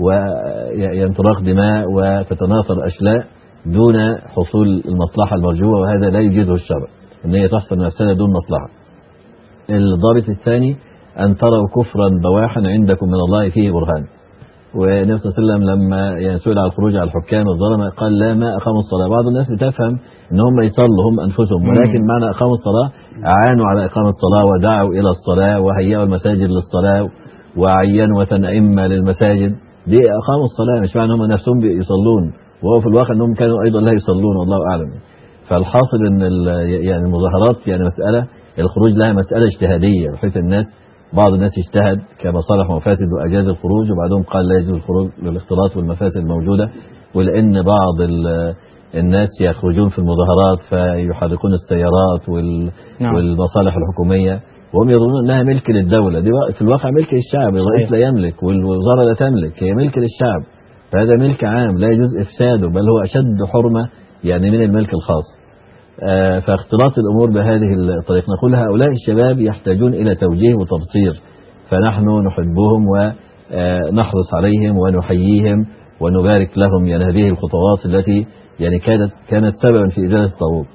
وينطلق دماء وتتناثر أشلاء دون حصول المصلحة المرجوة، وهذا لا يجيزه الشرع، ان هي تحصل مفسدة دون مصلحة. الضابط الثاني أن تروا كفرا بواحا عندكم من الله فيه برهان. والنبي صلى الله عليه وسلم لما يعني سئل على الخروج على الحكام الظلمة قال لا ما أقاموا الصلاة. بعض الناس بتفهم ان هم يصلوا هم أنفسهم، ولكن معنى أقاموا الصلاة أعانوا على إقامة الصلاة ودعوا إلى الصلاة وهيئوا المساجد للصلاة وعينوا أئمة للمساجد. دي أقاموا الصلاة، مش معنى هم نفسهم يصلون، وهو في الواقع أنهم كانوا أيضا لا يصلون والله أعلم. فالحاصل أن يعني المظاهرات يعني مسألة الخروج لها مسألة اجتهادية، بحيث الناس بعض الناس اجتهد كمصالح ومفاسد وأجاز الخروج، وبعدهم قال لا يجوز الخروج للاختلاط والمفاسد الموجودة. ولأن بعض الناس يخرجون في المظاهرات فيحركون السيارات والمصالح الحكومية وهم يظنون أنها ملك للدولة. دي في الواقع ملك للشعب، الرئيس لا يملك والوزارة لا تملك، هي ملك للشعب، فهذا ملك عام لا يجوز إفساده، بل هو أشد حرمة يعني من الملك الخاص. فاختلاط الأمور بهذه الطريقة. نقول هؤلاء الشباب يحتاجون إلى توجيه وتبصير، فنحن نحبهم ونحرص عليهم ونحييهم ونبارك لهم يعني هذه الخطوات التي يعني كانت سببا في إزالة الطاغوت.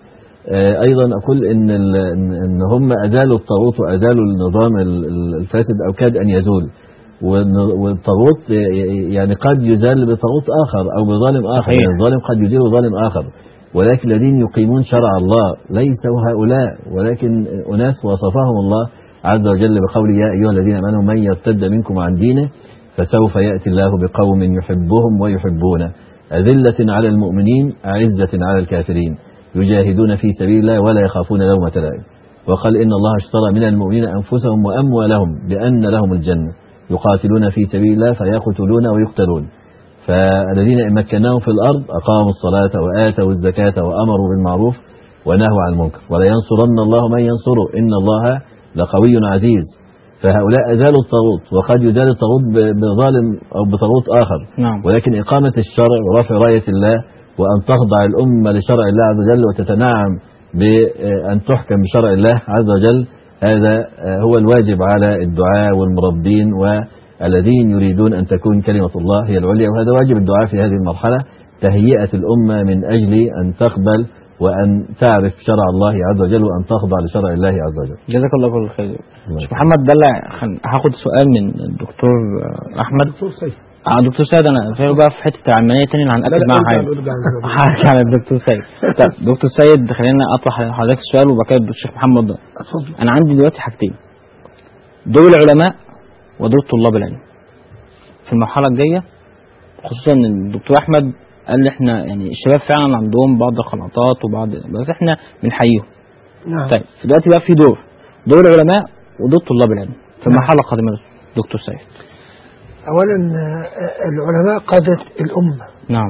أيضا أقول إن هم أزالوا الطاغوت وأزالوا النظام الفاسد أو كاد أن يزول، والطاغوت يعني قد يزال بطاغوت آخر أو بظالم آخر، يعني الظالم قد يزيل بظالم آخر، ولكن الذين يقيمون شرع الله ليسوا هؤلاء، ولكن أناس وصفهم الله عز وجل بقوله يا أيها الذين آمنوا من يرتد منكم عن دينه فسوف يأتي الله بقوم يحبهم ويحبونه أذلة على المؤمنين أعزة على الكافرين يجاهدون في سبيل الله ولا يخافون لومة لائم. وقال إن الله اشترى من المؤمنين أنفسهم وأموالهم بأن لهم الجنة يقاتلون في سبيل الله فيقتلون ويقتلون. فالذين إن مكناهم في الأرض أقاموا الصلاة وآتوا الزكاة وأمروا بالمعروف ونهوا عن المنكر ولا ينصرن الله من ينصره إن الله لقوي عزيز. فهؤلاء أزالوا الطاغوت، وقد يزال الطاغوت بظالم أو بطاغوت آخر، نعم. ولكن إقامة الشرع ورفع راية الله وأن تخضع الأمة لشرع الله عز وجل وتتنعم بأن تحكم بشرع الله عز وجل، هذا هو الواجب على الدعاء والمربين والذين يريدون أن تكون كلمة الله هي العليا، وهذا واجب الدعاء في هذه المرحلة، تهيئة الأمة من أجل أن تقبل وأن تعرف شرع الله عز وجل وأن تخضع لشرع الله عز وجل. جزاك الله كل خير. محمد دلع، هاخد سؤال من الدكتور أحمد. دكتور سيد. دكتور سيد أنا فاهم بقى في حتة العلمانية تاني هنأكد معها حاجة على الدكتور سيد. طب دكتور سيد خلينا أطرح لحضرتك السؤال وبعد كده الشيخ محمد. أنا عندي دلوقتي حاجتين، دور العلماء ودور طلاب العلم في المرحلة الجاية، خصوصا إن الدكتور أحمد قال لي احنا يعني الشباب فعلا عندهم بعض الخلطات وبعض، بس احنا بنحييهم. نعم. طيب دلوقتي بقى في دور العلماء ودور طلاب العلم في المرحله القادمه دكتور سيد. اولا العلماء قادة الامه. نعم.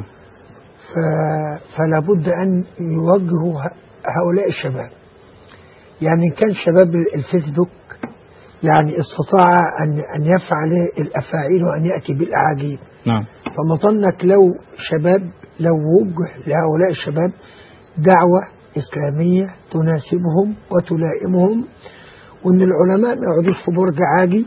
فلا بد ان يوجهوا هؤلاء الشباب، يعني ان كان شباب الفيسبوك يعني استطاع ان يفعل الافاعيل وان ياتي بالاعاجيب. نعم. فما ظنك لو وجه لهؤلاء الشباب دعوة إسلامية تناسبهم وتلائمهم، وأن العلماء ما يقعدوش في برج عاجي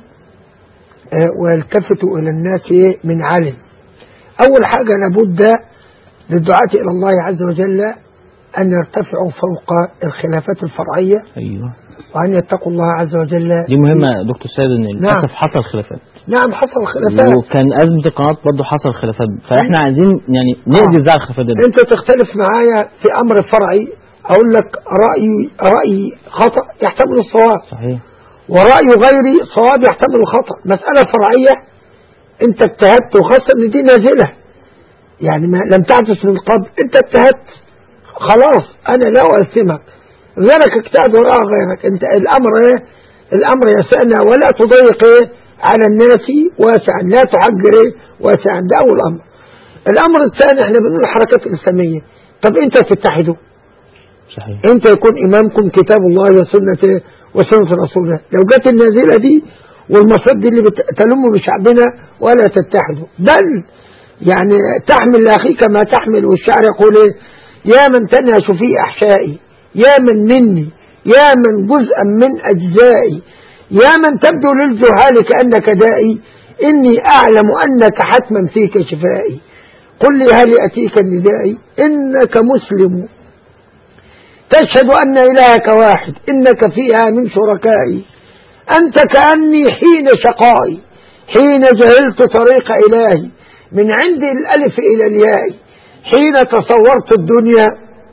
ويلتفتوا إلى الناس من علم. أول حاجة لابد للدعاة إلى الله عز وجل أن يرتفعوا فوق الخلافات الفرعية. أيوة. وأن يتقوا الله عز وجل. دي مهمة دكتور سيد، إن للأسف حصل خلافات. نعم حصل خلافات، وكان أزمة القناة برضه حصل خلافات، فإحنا عايزين يعني نقضي على الخلافات دي. أنت تختلف معايا في أمر فرعي، أقول لك رأيي خطأ يحتمل الصواب، صحيح، ورأي غيري صواب يحتمل الخطأ. مسألة فرعية أنت اجتهدت، وخاصة إن دي نازلة يعني ما لم تحدث من قبل، أنت اجتهدت خلاص أنا لا أؤثمك، غيرك اجتهد وراء غيرك. أنت الأمر يسألنا ولا تضيق على الناس واسعا، لا تعجر واسعا، ده أول أمر. الأمر الثاني احنا بنقول الحركات الإسلامية، طب أنت تتحدوا، صحيح، أنت يكون إمامكم كتاب الله وسنة رسول الله. لو جت النازلة دي والمصاد دي اللي تلم بشعبنا ولا تتحدوا، بل يعني تحمل لأخيك ما تحمل. والشعر يقول ايه؟ يا من تنهش في أحشائي، يا من مني، يا من جزءا من أجزائي، يا من تبدو للجهال كأنك دائي، إني أعلم أنك حتما فيك شفائي. قل لي هل يأتيك الندائي؟ إنك مسلم تشهد أن إلهك واحد، إنك فيها من شركائي. أنت كأني حين شقائي، حين جهلت طريق إلهي، من عند الألف إلى الياء، حين تصورت الدنيا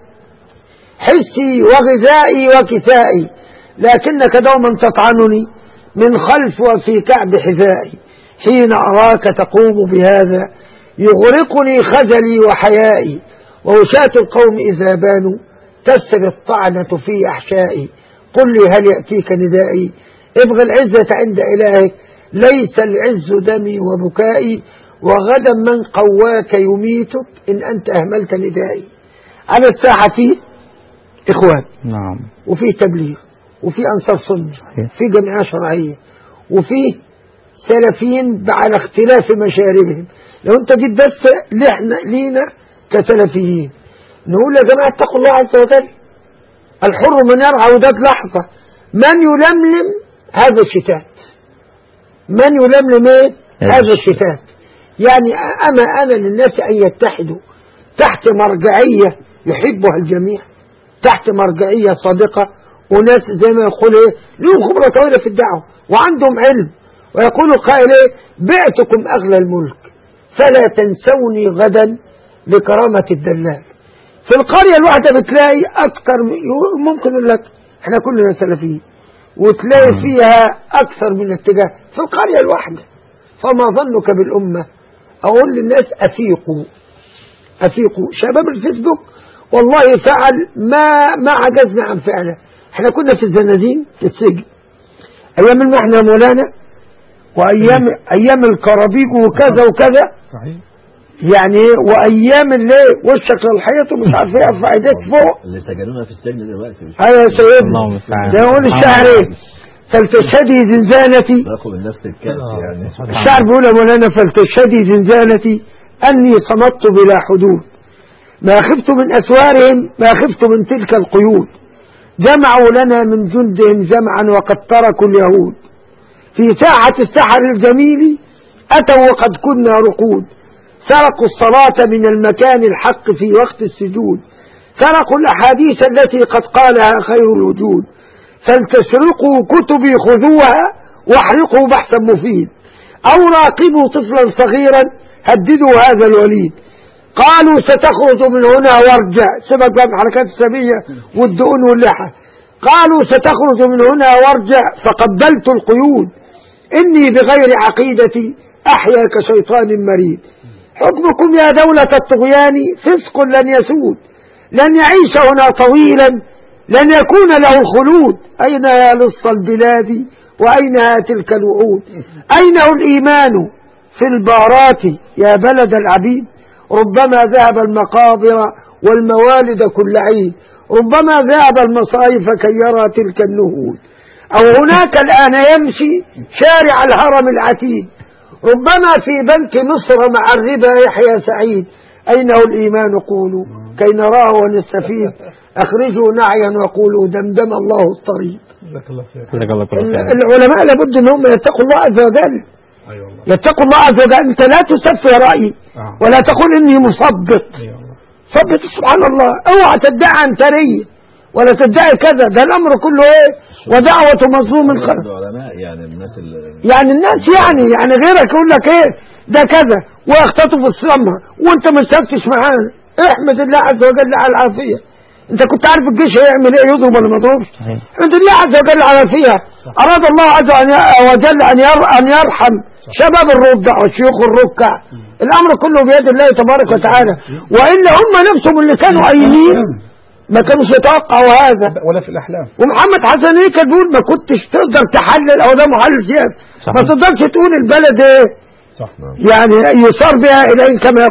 حسي وغذائي وكسائي، لكنك دوما تطعنني من خلف وفي كعب حذائي. حين أراك تقوم بهذا يغرقني خجلي وحيائي، ووشاة القوم إذا بانوا تسري الطعنة في أحشائي. قل لي هل يأتيك ندائي؟ ابغي العزة عند إلهك، ليس العز دمي وبكائي، وغدا من قواك يميتك إن أنت أهملت ندائي. على الساحة فيه إخوان، نعم، وفيه تبليغ، وفيه أنصار سنة، وفيه جمعية شرعية، وفيه سلفيين على اختلاف مشاربهم. لو أنت جيت بس لينا كسلفيين نقول يا جماعة اتقوا الله عز وجل، الحر من يرعى وداد لحظة، من يلملم هذا الشتات، من يلملم ايه هذا الشتات. يعني أنا للناس أن يتحدوا تحت مرجعية يحبها الجميع، تحت مرجعية صادقة، وناس زي ما يقول ايه لهم خبرة طويلة في الدعوة وعندهم علم. ويقول القائل ايه بعتكم أغلى الملك فلا تنسوني غدا لكرامة الدلال. في القرية الواحدة بتلاقي أكثر، ممكن يقول لك احنا كلنا سلفيين، وتلاقي فيها أكثر من اتجاه في القرية الواحدة. فما ظنك بالأمة؟ أقول للناس أفيقوا أفيقوا. شباب الفيسبوك والله فعل ما عجزنا عن فعله. احنا كنا في الزنازين في السجن أيام المحنة مولانا، وأيام الكرابيج وكذا وكذا، صحيح. يعني وأيام اللي وشك للحيط ومش عارف يرفع ايديك فوق اللي سجنونا في السجن دلوقتي. أيوة يا سيدنا، ده يقول الشعر ايه فلتشهدي زنزانتي، رقم النفس الكأس يعني. الشعر بيقول يا مولانا فلتشهدي زنزانتي أني صمت بلا حدود، ما خفت من أسوارهم ما خفت من تلك القيود، جمعوا لنا من جندهم جمعا وقد تركوا اليهود، في ساحة السحر الجميل أتوا وقد كنا رقود، سرقوا الصلاة من المكان الحق في وقت السجود، سرقوا الأحاديث التي قد قالها خير الوجود، فلتسرقوا كتبي خذوها واحرقوا بحثا مفيد، أو راقبوا طفلا صغيرا هددوا هذا الوليد، قالوا ستخرج من هنا وارجع، سبق بقى حركات السبية والدقون واللحى، قالوا ستخرج من هنا وارجع فقبلت القيود، إني بغير عقيدتي أحيا كشيطان مريد، حكمكم يا دولة الطغيان فسق لن يسود، لن يعيش هنا طويلا لن يكون له الخلود، أين يا لص البلاد وأين تلك الوعود، أين الإيمان في البارات يا بلد العبيد، ربما ذهب المقابر والموالد كل عيد، ربما ذهب المصايف كي يرى تلك النهود، أو هناك الآن يمشي شارع الهرم العتيد، ربما في بنك مصر مع الربا يحيى سعيد، أين هو الإيمان قولوا كي نراه ونستفيد، أخرجوا نعيا وقولوا دمدم الله الطريق. العلماء لابد أنهم يتقوا الله عز وجل، يتقوا الله عز وجل. أنت لا تسفه رأيي ولا تقول إني مصبت، صبت سبحان الله، اوعى تدعي عنترية ولا تدعي كذا، ده الأمر كله إيه ودعوة مظلوم خلق. يعني الناس يعني غيرك يقول لك إيه ده كذا ويختطف السمر وأنت ما شفتش معانا، احمد الله عز وجل على العافية. أنت كنت عارف الجيش هيعمل إيه، يضرب ولا ما يضربش؟ احمد الله عز وجل على العافية. أراد الله عز وجل أن يرحم شباب الرضع وشيوخ الركع، الأمر كله بيد الله تبارك وتعالى، وإلا هم نفسهم اللي كانوا قايمين ما كانوش يتوقعوا هذا ولا في الأحلام. ومحمد حسن ايه كان بيقول ما كنتش تقدر تحلل، او ده محلل سياسي، ما تقدرش تقول البلد ايه صح. يعني يصار بها اليه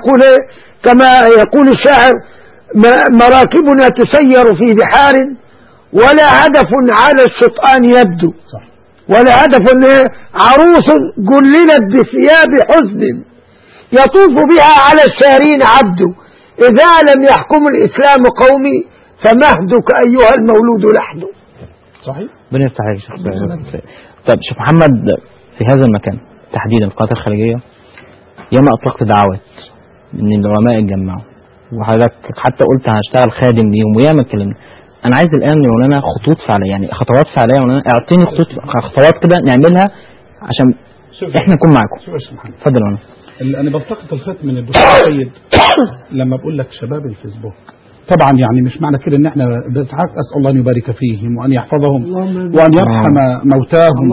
كما يقول الشاعر مراكبنا تسير في بحار ولا هدف على الشطآن يبدو، صح. ولا هدف عروس جللت بثياب حزن يطوف بها على الشارين عبد، إذا لم يحكم الإسلام قومي فمهدك أيها المولود لحده. صحيح. بنفتح عليك شيخ. طيب شيخ محمد، في هذا المكان تحديدا القاهرة الخارجية ياما أطلقت دعوات إن العلماء يتجمعوا، وحضرتك حتى قلت هشتغل خادم ليهم وياما اتكلمنا. أنا عايز الآن يقول لنا خطوط فعلية، يعني خطوات فعلية، اعطيني خطوات كده نعملها عشان إحنا نكون معاكم. اتفضل. أنا بلتقط الخط من الدكتور سيد لما بقول لك شباب الفيسبوك، طبعا يعني مش معنى كده ان احنا بنسعى، اسال الله ان يبارك فيهم وان يحفظهم وان يرحم موتاهم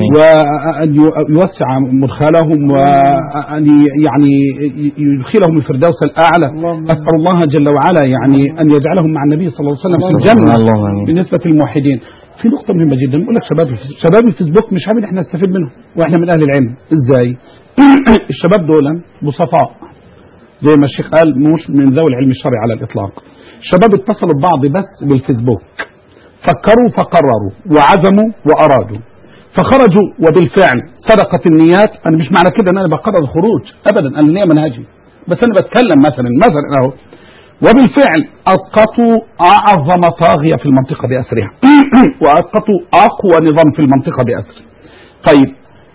وان يوسع مدخلهم وان يعني يدخلهم الفردوس الاعلى. اسال الله جل وعلا يعني ان يجعلهم مع النبي صلى الله عليه وسلم في الجنه بالنسبه للموحدين. في نقطه مهمه جدا بقول لك شباب الفيسبوك مش عامل احنا نستفيد منهم واحنا من اهل العلم. ازاي؟ الشباب دول بسطاء زي ما الشيخ قال، مش من ذوي العلم الشرعي على الإطلاق. الشباب اتصلوا ببعض بس بالفيسبوك، فكروا فقرروا وعزموا وأرادوا فخرجوا، وبالفعل صدقت النيات. أنا مش معنى كده أن أنا بقرر الخروج أبدا، أنا ليا منهجي، بس أنا بتكلم مثلا أهو. وبالفعل أسقطوا أعظم طاغية في المنطقة بأسرها وأسقطوا أقوى نظام في المنطقة بأسره. طيب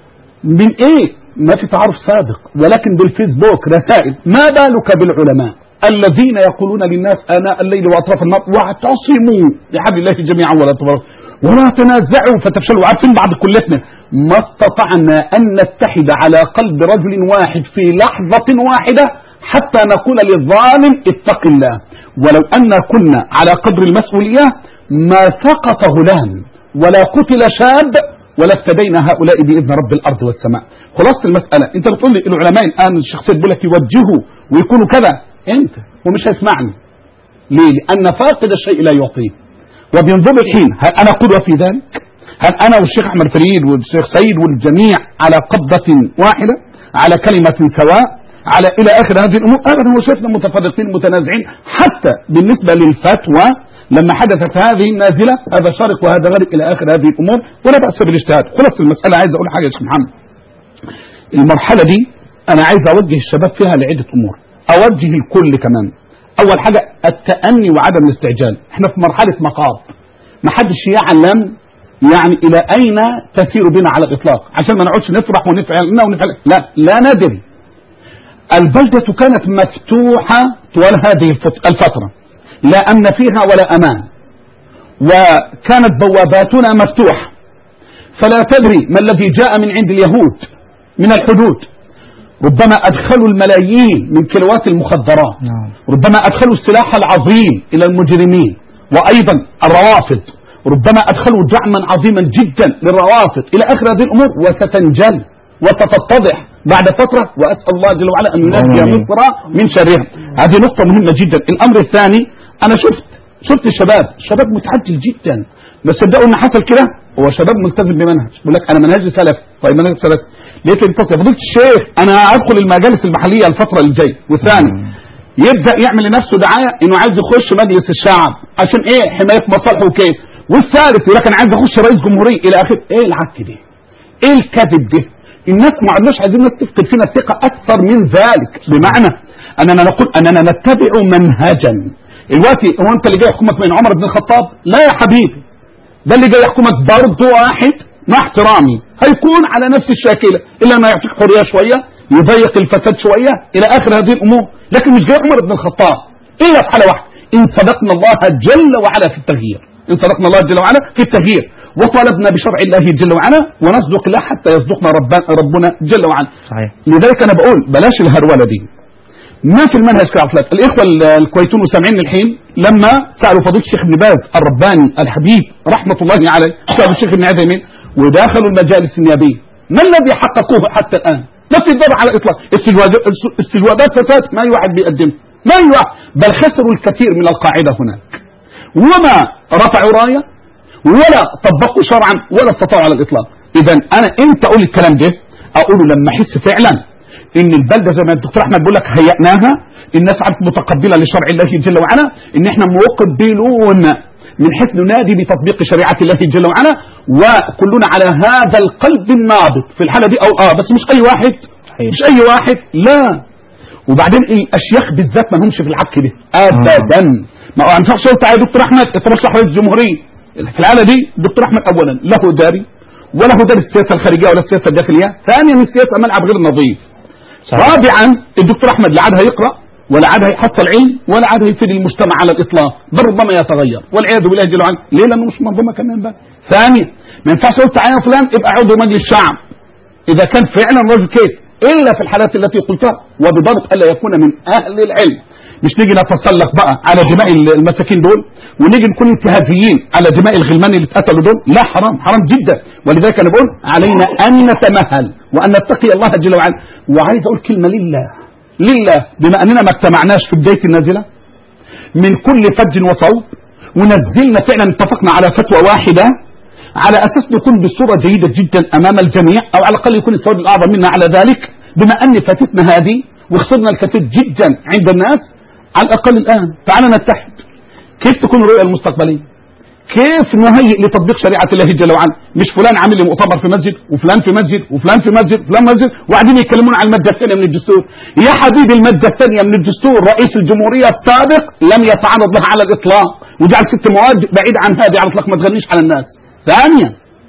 من إيه؟ ما في تعارف سابق، ولكن بالفيسبوك رسائل. ما بالك بالعلماء؟ الذين يقولون للناس آناء الليل وأطراف النهار واعتصموا بحبل الله جميعا ولا تنازعوا فتفشلوا. عارفين بعض كلتنا ما استطعنا أن نتحد على قلب رجل واحد في لحظة واحدة حتى نقول للظالم اتق الله. ولو أن كنا على قدر المسؤولية ما سقط غلام ولا قتل شاب ولا افتدينا هؤلاء بإذن رب الأرض والسماء. خلاصة المسألة أنت بتقول لي العلماء الآن الشخصية بيقول لك يوجهوا ويكونوا كذا، أنت ومش هيسمعني. ليه؟ لأن فاقد الشيء لا يعطيه. وبينظر الحين هل أنا قدوة في ذلك؟ هل أنا والشيخ أحمد فريد والشيخ سيد والجميع على قبضة واحدة على كلمة سواء على إلى آخر هذه الأمور؟ أبدا. هو شفنا متفرقين متنازعين حتى بالنسبة للفتوى لما حدثت هذه النازلة، هذا شارق وهذا غرق إلى آخر هذه الأمور، ولا بأس بالاجتهاد. خلاص المسألة عايز أقول حاجة يا شيخ محمد، المرحلة دي أنا عايز أوجه الشباب فيها لعدة أمور، أوجه الكل كمان. أول حاجة التأني وعدم الاستعجال. احنا في مرحلة مقاط، ما حدش يعلم يعني إلى أين تسير بنا على الإطلاق، عشان ما نقعدش نفرح ونفعل لا ندري. البلدة كانت مفتوحة طوال هذه الفترة، لا أمن فيها ولا أمان، وكانت بواباتنا مفتوحة، فلا تدري ما الذي جاء من عند اليهود من الحدود. ربما أدخلوا الملايين من كيلوات المخدرات، ربما أدخلوا السلاح العظيم إلى المجرمين وأيضا الروافض، ربما أدخلوا دعما عظيما جدا للروافض إلى آخر هذه الأمور، وستنجل وستتضح بعد فترة، وأسأل الله جل وعلا أن ينجي مصر من شرها. هذه نقطة مهمة جدا. الأمر الثاني، أنا شفت الشباب متعجل جدا، بس صدقوا إن حصل كده، هو شباب ملتزم بمنهج، بيقول لك أنا منهج سلف. طيب منهج سلف ليه تنتصر؟ فضيلة الشيخ أنا أدخل المجالس المحلية الفترة الجاية، والثاني يبدأ يعمل لنفسه دعاية إنه عايز يخش مجلس الشعب عشان إيه؟ حماية مصالحه وكيف. والثالث يقول لك أنا عايز أخش رئيس جمهورية إلى آخره. إيه العك ده؟ إيه الكذب ده؟ الناس ما عندناش عايزين الناس تفقد فينا الثقة أكثر من ذلك، بمعنى أننا نقول أننا نتبع منهجا. دلوقتي هو أنت اللي جاي يحكمك من عمر بن الخطاب؟ لا يا حبيبي، ده اللي جاي يحكمك برضه واحد مع احترامي هيكون على نفس الشاكلة، إلا ما يعطيك حرية شوية، يضيق الفساد شوية إلى آخر هذه الأمور. لكن مش جاي عمر بن الخطاب إلا في حالة واحدة، إن صدقنا الله جل وعلا في التغيير، إن صدقنا الله جل وعلا في التغيير، وطلبنا بشرع الله جل وعلا، ونصدق الله حتى يصدقنا ربنا جل وعلا. صحيح. لذلك أنا بقول بلاش الهرولة دي، ما في المنهج كعفلات. الإخوة الكويتون وسامعين الحين لما سألوا فضيلة الشيخ ابن باز الرباني الحبيب رحمة الله عليه، سألوا الشيخ ابن عثيمين وداخلوا المجالس النيابية، ما الذي حققوه حتى الآن؟ ما في ضرر على الإطلاق. استجوابات فساد ما يوعد بيقدم، ما يوعد، بل خسروا الكثير من القاعدة هناك، وما رفعوا راية ولا طبقوا شرعا ولا استطاعوا على الإطلاق. إذا أنا إمتى أقول الكلام ده؟ أقوله لما أحس فعلا إن البلدة زي ما الدكتور أحمد بيقول لك هيئناها، الناس عارف متقبلة لشرع الله جل وعلا، إن إحنا مقبلون من حيث ننادي بتطبيق شريعة الله جل وعلا، وكلنا على هذا القلب النابض في الحالة دي. أو بس مش أي واحد، مش أي واحد، لا. وبعدين الأشياخ بالذات ما همش في العك ده أبدا. ما أنفعش قلت يا دكتور أحمد ترشح رئيس الجمهورية. في الحالة دي الدكتور أحمد أولا له داري ولا هو داري السياسة الخارجية ولا السياسة الداخلية، ثانيا السياسة ملعب غير نظيف، رابعا الدكتور أحمد لا عاد هيقرأ ولا عاد هيحصل علم ولا عاد هيفيد المجتمع على الإطلاق، بل ربما يتغير والعياذ بالله جل وعلا. ليه؟ لأنه مش منظومة كمان بقى. ثانيا ما ينفعش قلت تعالى فلان ابقى عضو مجلس الشعب إذا كان فعلا رجل كيف، إلا في الحالات التي قلتها، وبضبط ألا يكون من أهل العلم. مش نيجي نتسلق بقى على دماء المساكين دول، ونيجي نكون انتهازيين على دماء الغلمان اللي اتقتلوا دول. لا، حرام، حرام جدا. ولذلك انا بقول علينا ان نتمهل وان نتقي الله جل وعلا. وعايز اقول كلمه لله بما اننا ما اجتمعناش في بدايه النازله من كل فج وصوب، ونزلنا فعلا اتفقنا على فتوى واحده على اساس نكون بصوره جيده جدا امام الجميع، او على الاقل يكون السواد الاعظم منا على ذلك، بما ان فاتتنا هذه وخسرنا الكثير جدا عند الناس. على الأقل الآن تعالى نتحد. كيف تكون الرؤية المستقبلية؟ كيف نهيئ لتطبيق شريعة الله جل وعلا؟ مش فلان عامل لي مؤتمر في مسجد وفلان في مسجد وفلان في مسجد وفلان مسجد وقاعدين يتكلمون عن المادة الثانية من الدستور. يا حبيبي المادة الثانية من الدستور رئيس الجمهورية السابق لم يتعرض لها على الإطلاق، وجعل 6 مواد بعيد عن هذه على الإطلاق، ما تغنيش على الناس. ثانيا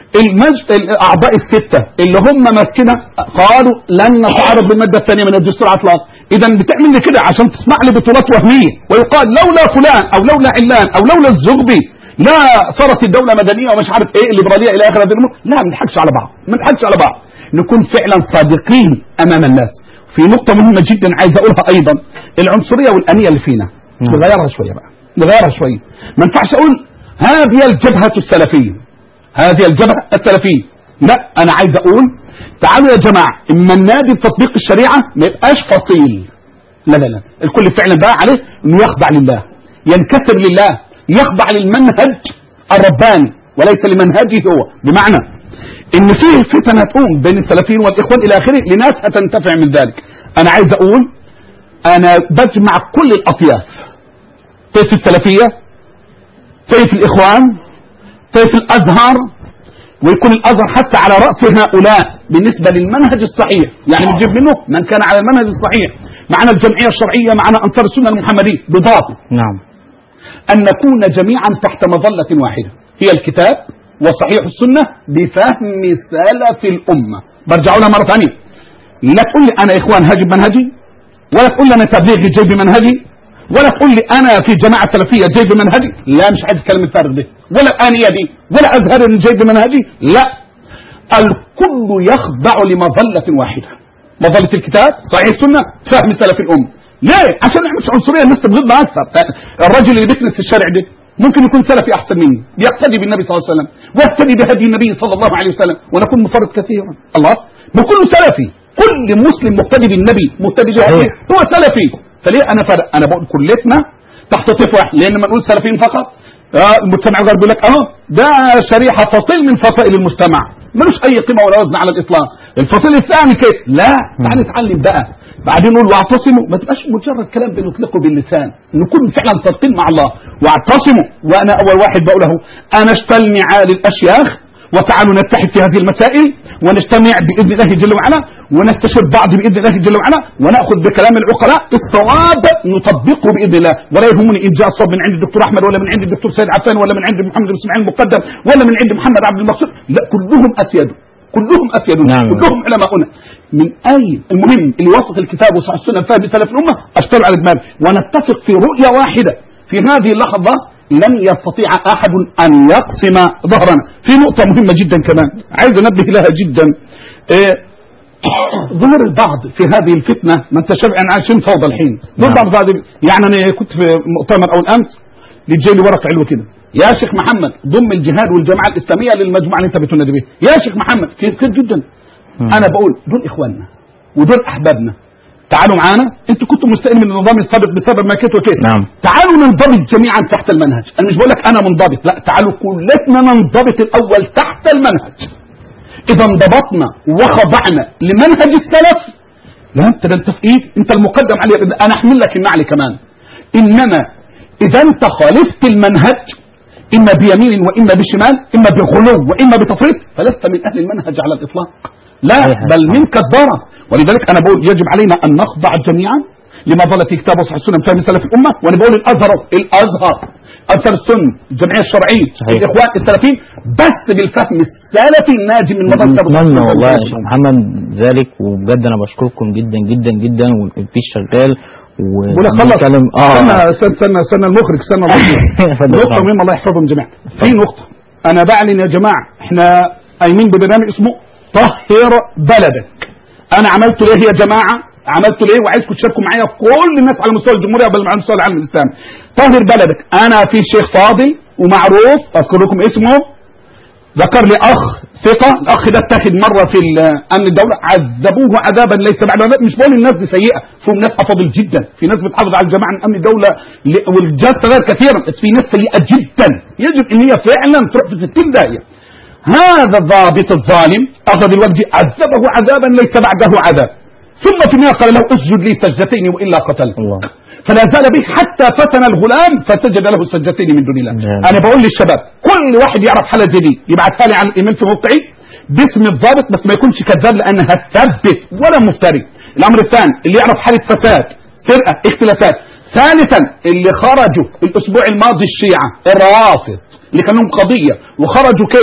الاعضاء السته اللي هم ماسكينها قالوا لن نتعارض بالماده الثانيه من الدستور على الاطلاق. اذا بتعمل لي كده عشان تسمع لي بطولات وهميه، ويقال لولا فلان او لولا علان او لولا الزغبي لا صارت الدوله مدنيه ومش عارف ايه الليبراليه الى اخر هذه الامور. لا، ما نضحكش على بعض، ما نضحكش على بعض، نكون فعلا صادقين امام الناس. في نقطه مهمه جدا عايز اقولها ايضا، العنصريه والانيه اللي فينا نغيرها شويه بقى، نغيرها شويه. ما ينفعش اقول هذه الجبهه السلفيه، هذه الجبهه السلفيه، لا، انا عايز اقول تعالوا يا جماعه اما النادي بتطبيق الشريعه ما يبقاش فصيل، لا لا لا، الكل فعلا بقى عليه انه يخضع لله، ينكسر لله، يخضع للمنهج الرباني وليس لمنهجه هو. بمعنى ان فيه فتن هتقوم بين السلفيين والاخوان الى اخره لناس هتنتفع من ذلك. انا عايز اقول انا بجمع كل الاطياف، طيف السلفيه، طيف الاخوان، طيف الازهر، ويكون الازهر حتى على راس هؤلاء بالنسبه للمنهج الصحيح، يعني بنجيب منه من كان على المنهج الصحيح. معنا الجمعيه الشرعيه، معنا انصار السنه المحمديه، بضابط نعم ان نكون جميعا تحت مظله واحده هي الكتاب وصحيح السنه بفهم سلف الامه. برجع لها مره ثانيه، لا تقول لي انا اخوان هاجي بمنهجي، ولا تقول لي انا تبليغي جاي بمنهجي، ولا تقول لي انا في جماعه سلفيه جاي بمنهجي. لا، مش عايز الكلام الفارغ ده، ولا الانيه دي، ولا ازهر اللي جاي بمنهجي. لا، الكل يخضع لمظله واحده، مظله الكتاب صحيح السنه فهم سلف الامه. ليه؟ عشان نعمل عنصريه الناس تبغضنا اكثر. الرجل اللي بيكنس في الشارع ده ممكن يكون سلفي احسن مني، بيقتدي بالنبي صلى الله عليه وسلم واهتدي بهدي النبي صلى الله عليه وسلم، ونكون مفرط كثيرا. الله، ما كله سلفي، كل مسلم مقتدي بالنبي مقتدي بهدي هو سلفي. فليه انا فرق؟ انا بقول كلتنا تحت طيف واحد، لان ما نقول سلفيين فقط المجتمع الغربي يقول لك ده شريحه فصيل من فصائل المجتمع ملوش اي قيمه ولا وزن على الاطلاق. الفصيل الثاني كده لا، تعال نتعلم بقى، بعدين نقول واعتصموا، ما تبقاش مجرد كلام بنطلقه باللسان، نكون فعلا صادقين مع الله. واعتصموا، وانا اول واحد بقوله، انا اشتل نعال الاشياخ وتعالوا نتحد في هذه المسائل ونجتمع باذن الله جل وعلا ونستشير بعض باذن الله جل وعلا وناخذ بكلام العقلاء الصواب نطبقه باذن الله. ولا يهمني ان جاء الصواب من عند الدكتور احمد ولا من عند الدكتور سيد عفان ولا من عند محمد بن اسماعيل المقدم ولا من عند محمد عبد المقصود، لا، كلهم اسياد، كلهم اسياد، كلهم علماؤنا. من اي المهم اللي وافق الكتاب وصحيح السنه فهم سلف الامه اشتغل على دماغي ونتفق في رؤيه واحده. في هذه اللحظه لن يستطيع احد ان يقسم ظهرنا. في نقطه مهمه جدا كمان عايز انبه لها جدا، ظهر البعض في هذه الفتنه، ما انت شايف انا عايشين فوضى الحين، ظهر بعض يعني انا كنت في مؤتمر اول امس لجي لي ورقه علوه كده، يا شيخ محمد ضم الجهاد والجماعه الاسلاميه للمجموعه اللي انت بتنادي بيها، يا شيخ محمد كتير جدا. انا بقول دول اخواننا ودول احبابنا، تعالوا معانا، انتوا كنتوا مستائين من النظام السابق بسبب ما كنتوا كده، نعم. تعالوا ننضبط جميعا تحت المنهج. انا مش بقول لك انا منضبط، لا، تعالوا كلنا ننضبط الاول تحت المنهج. اذا انضبطنا وخضعنا لمنهج السلف، لا انت ده انت في ايه، انت المقدم عليه، انا احمل لك النعل كمان. انما اذا انت خالفت المنهج اما بيمين واما بشمال، اما بغلو واما بتفريط، فلست من اهل المنهج على الاطلاق، لا، بل منك الضرر. ولذلك انا بقول يجب علينا ان نخضع جميعا لمظله كتاب وصحيح السنه فهم سلف الامه. وانا بقول الازهر انصار السنه، الجمعيه الشرعيه، الاخوان السلفيين، بس بالفهم السلفي الناجي من مظله كتاب وصحيح السنه. والله يا شيخ محمد ذلك، وبجد انا بشكركم جدا جدا جدا، والبيش شغال ونتكلم. استنى المخرج، استنى نقطه مهمه الله يحفظهم جميعا. في نقطه انا بعلن يا جماعه، احنا قايمين ببرنامج اسمه طهر بلدك. انا عملته ليه يا جماعه؟ عملته ليه وعايزكم تشاركوا معايا كل الناس على مستوى الجمهوريه بل على مستوى العالم الاسلامي. طهر بلدك، انا في شيخ فاضل ومعروف اذكر لكم اسمه، ذكر لي اخ ثقه، الاخ ده اتاخد مره في امن الدوله عذبوه عذابا ليس بعد عذاب. مش بقول الناس دي سيئه، في ناس افاضل جدا، في ناس بتحافظ على الجماعه من امن الدوله والجهاز تغير كثيرا، بس في ناس سيئه جدا يجب ان هي فعلا تروح في 60 داهيه. هذا الضابط الظالم اخذ الوقت عذبه عذابا ليس بعده عذاب، ثم في النهايه قال له اسجد لي سجدتين والا قتلت. فلا زال به حتى فتن الغلام فسجد له سجدتين من دون الله. انا بقول للشباب كل واحد يعرف حاله زي دي يبعتها لي على الايميل في موقعي باسم الضابط، بس ما يكونش كذاب لانها تثبت ولا مفتري. الامر الثاني اللي يعرف حاله فساد، سرقه، اختلافات. ثالثا اللي خرجوا الاسبوع الماضي الشيعه الروافض اللي كان لهم قضيه وخرجوا كيف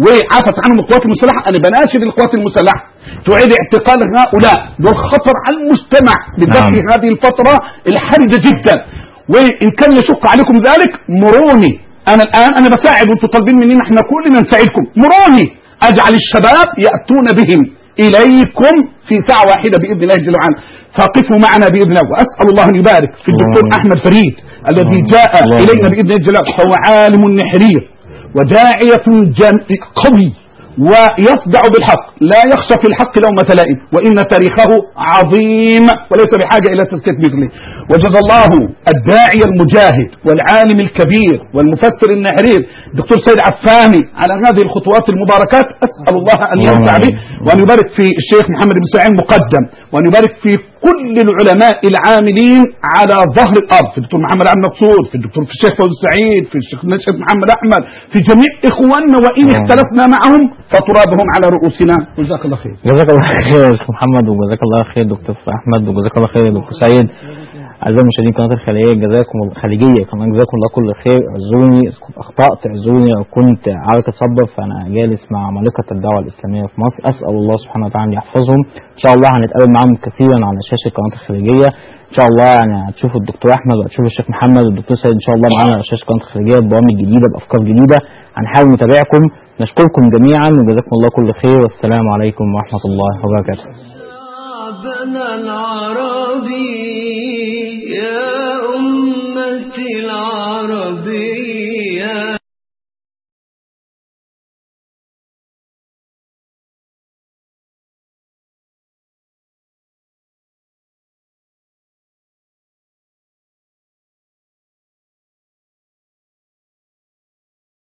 وعفت عنهم القوات المسلحه. انا بناشد القوات المسلحه تعيد اعتقال هؤلاء، دول خطر على المجتمع بالذات في هذه الفتره الحرجه جدا. وان كان يشق عليكم ذلك مروني، انا الان انا بساعد وانتم طالبين مننا احنا كلنا نساعدكم، مروني اجعل الشباب ياتون بهم اليكم في ساعه واحده باذن الله جل وعلا، فقفوا معنا باذن الله. واسال الله ان يبارك في الدكتور احمد فريد الذي جاء الينا باذن الله جل وعلا، فهو عالم نحرير وداعيه قوي ويصدع بالحق، لا يخشى في الحق لومة لائم، وإن تاريخه عظيم وليس بحاجة إلى تزكية مثله. وجزا الله الداعي المجاهد والعالم الكبير والمفسر النحرير دكتور سيد عفاني على هذه الخطوات المباركات. أسأل الله أن ينفع به وأن يبارك في الشيخ محمد بن سعيد مقدم، وأن يبارك في كل العلماء العاملين على ظهر الأرض، في الدكتور محمد عبد المقصود، في الدكتور في الشيخ فوزي السعيد، في الشيخ نشأت محمد أحمد، في جميع إخواننا وإن اختلفنا معهم فترابهم على رؤوسنا. جزاك الله خير. جزاك الله خير يا أستاذ محمد، وجزاك الله خير دكتور أحمد، وجزاك الله خير يا دكتور سعيد. أعزائي المشاهدين قناة الخليجية، جزاكم الله كل خير. اعذروني إذا كنت أخطأت، اعذروني لو كنت عارف أتصبر، فأنا جالس مع عمالقة الدعوة الإسلامية في مصر، أسأل الله سبحانه وتعالى أن يحفظهم. إن شاء الله هنتقابل معهم كثيرا على شاشة قناة الخليجية. إن شاء الله يعني هتشوفوا الدكتور أحمد وهتشوفوا الشيخ محمد والدكتور سيد إن شاء الله معانا على شاشة قناة الخليجية ببرامج جديدة بأفكار جديدة. هنحاول نتابعكم. نشكركم جميعا وجزاكم الله كل خير، والسلام عليكم ورحمة الله وبركاته. شعبنا العربي يا أمتي العرب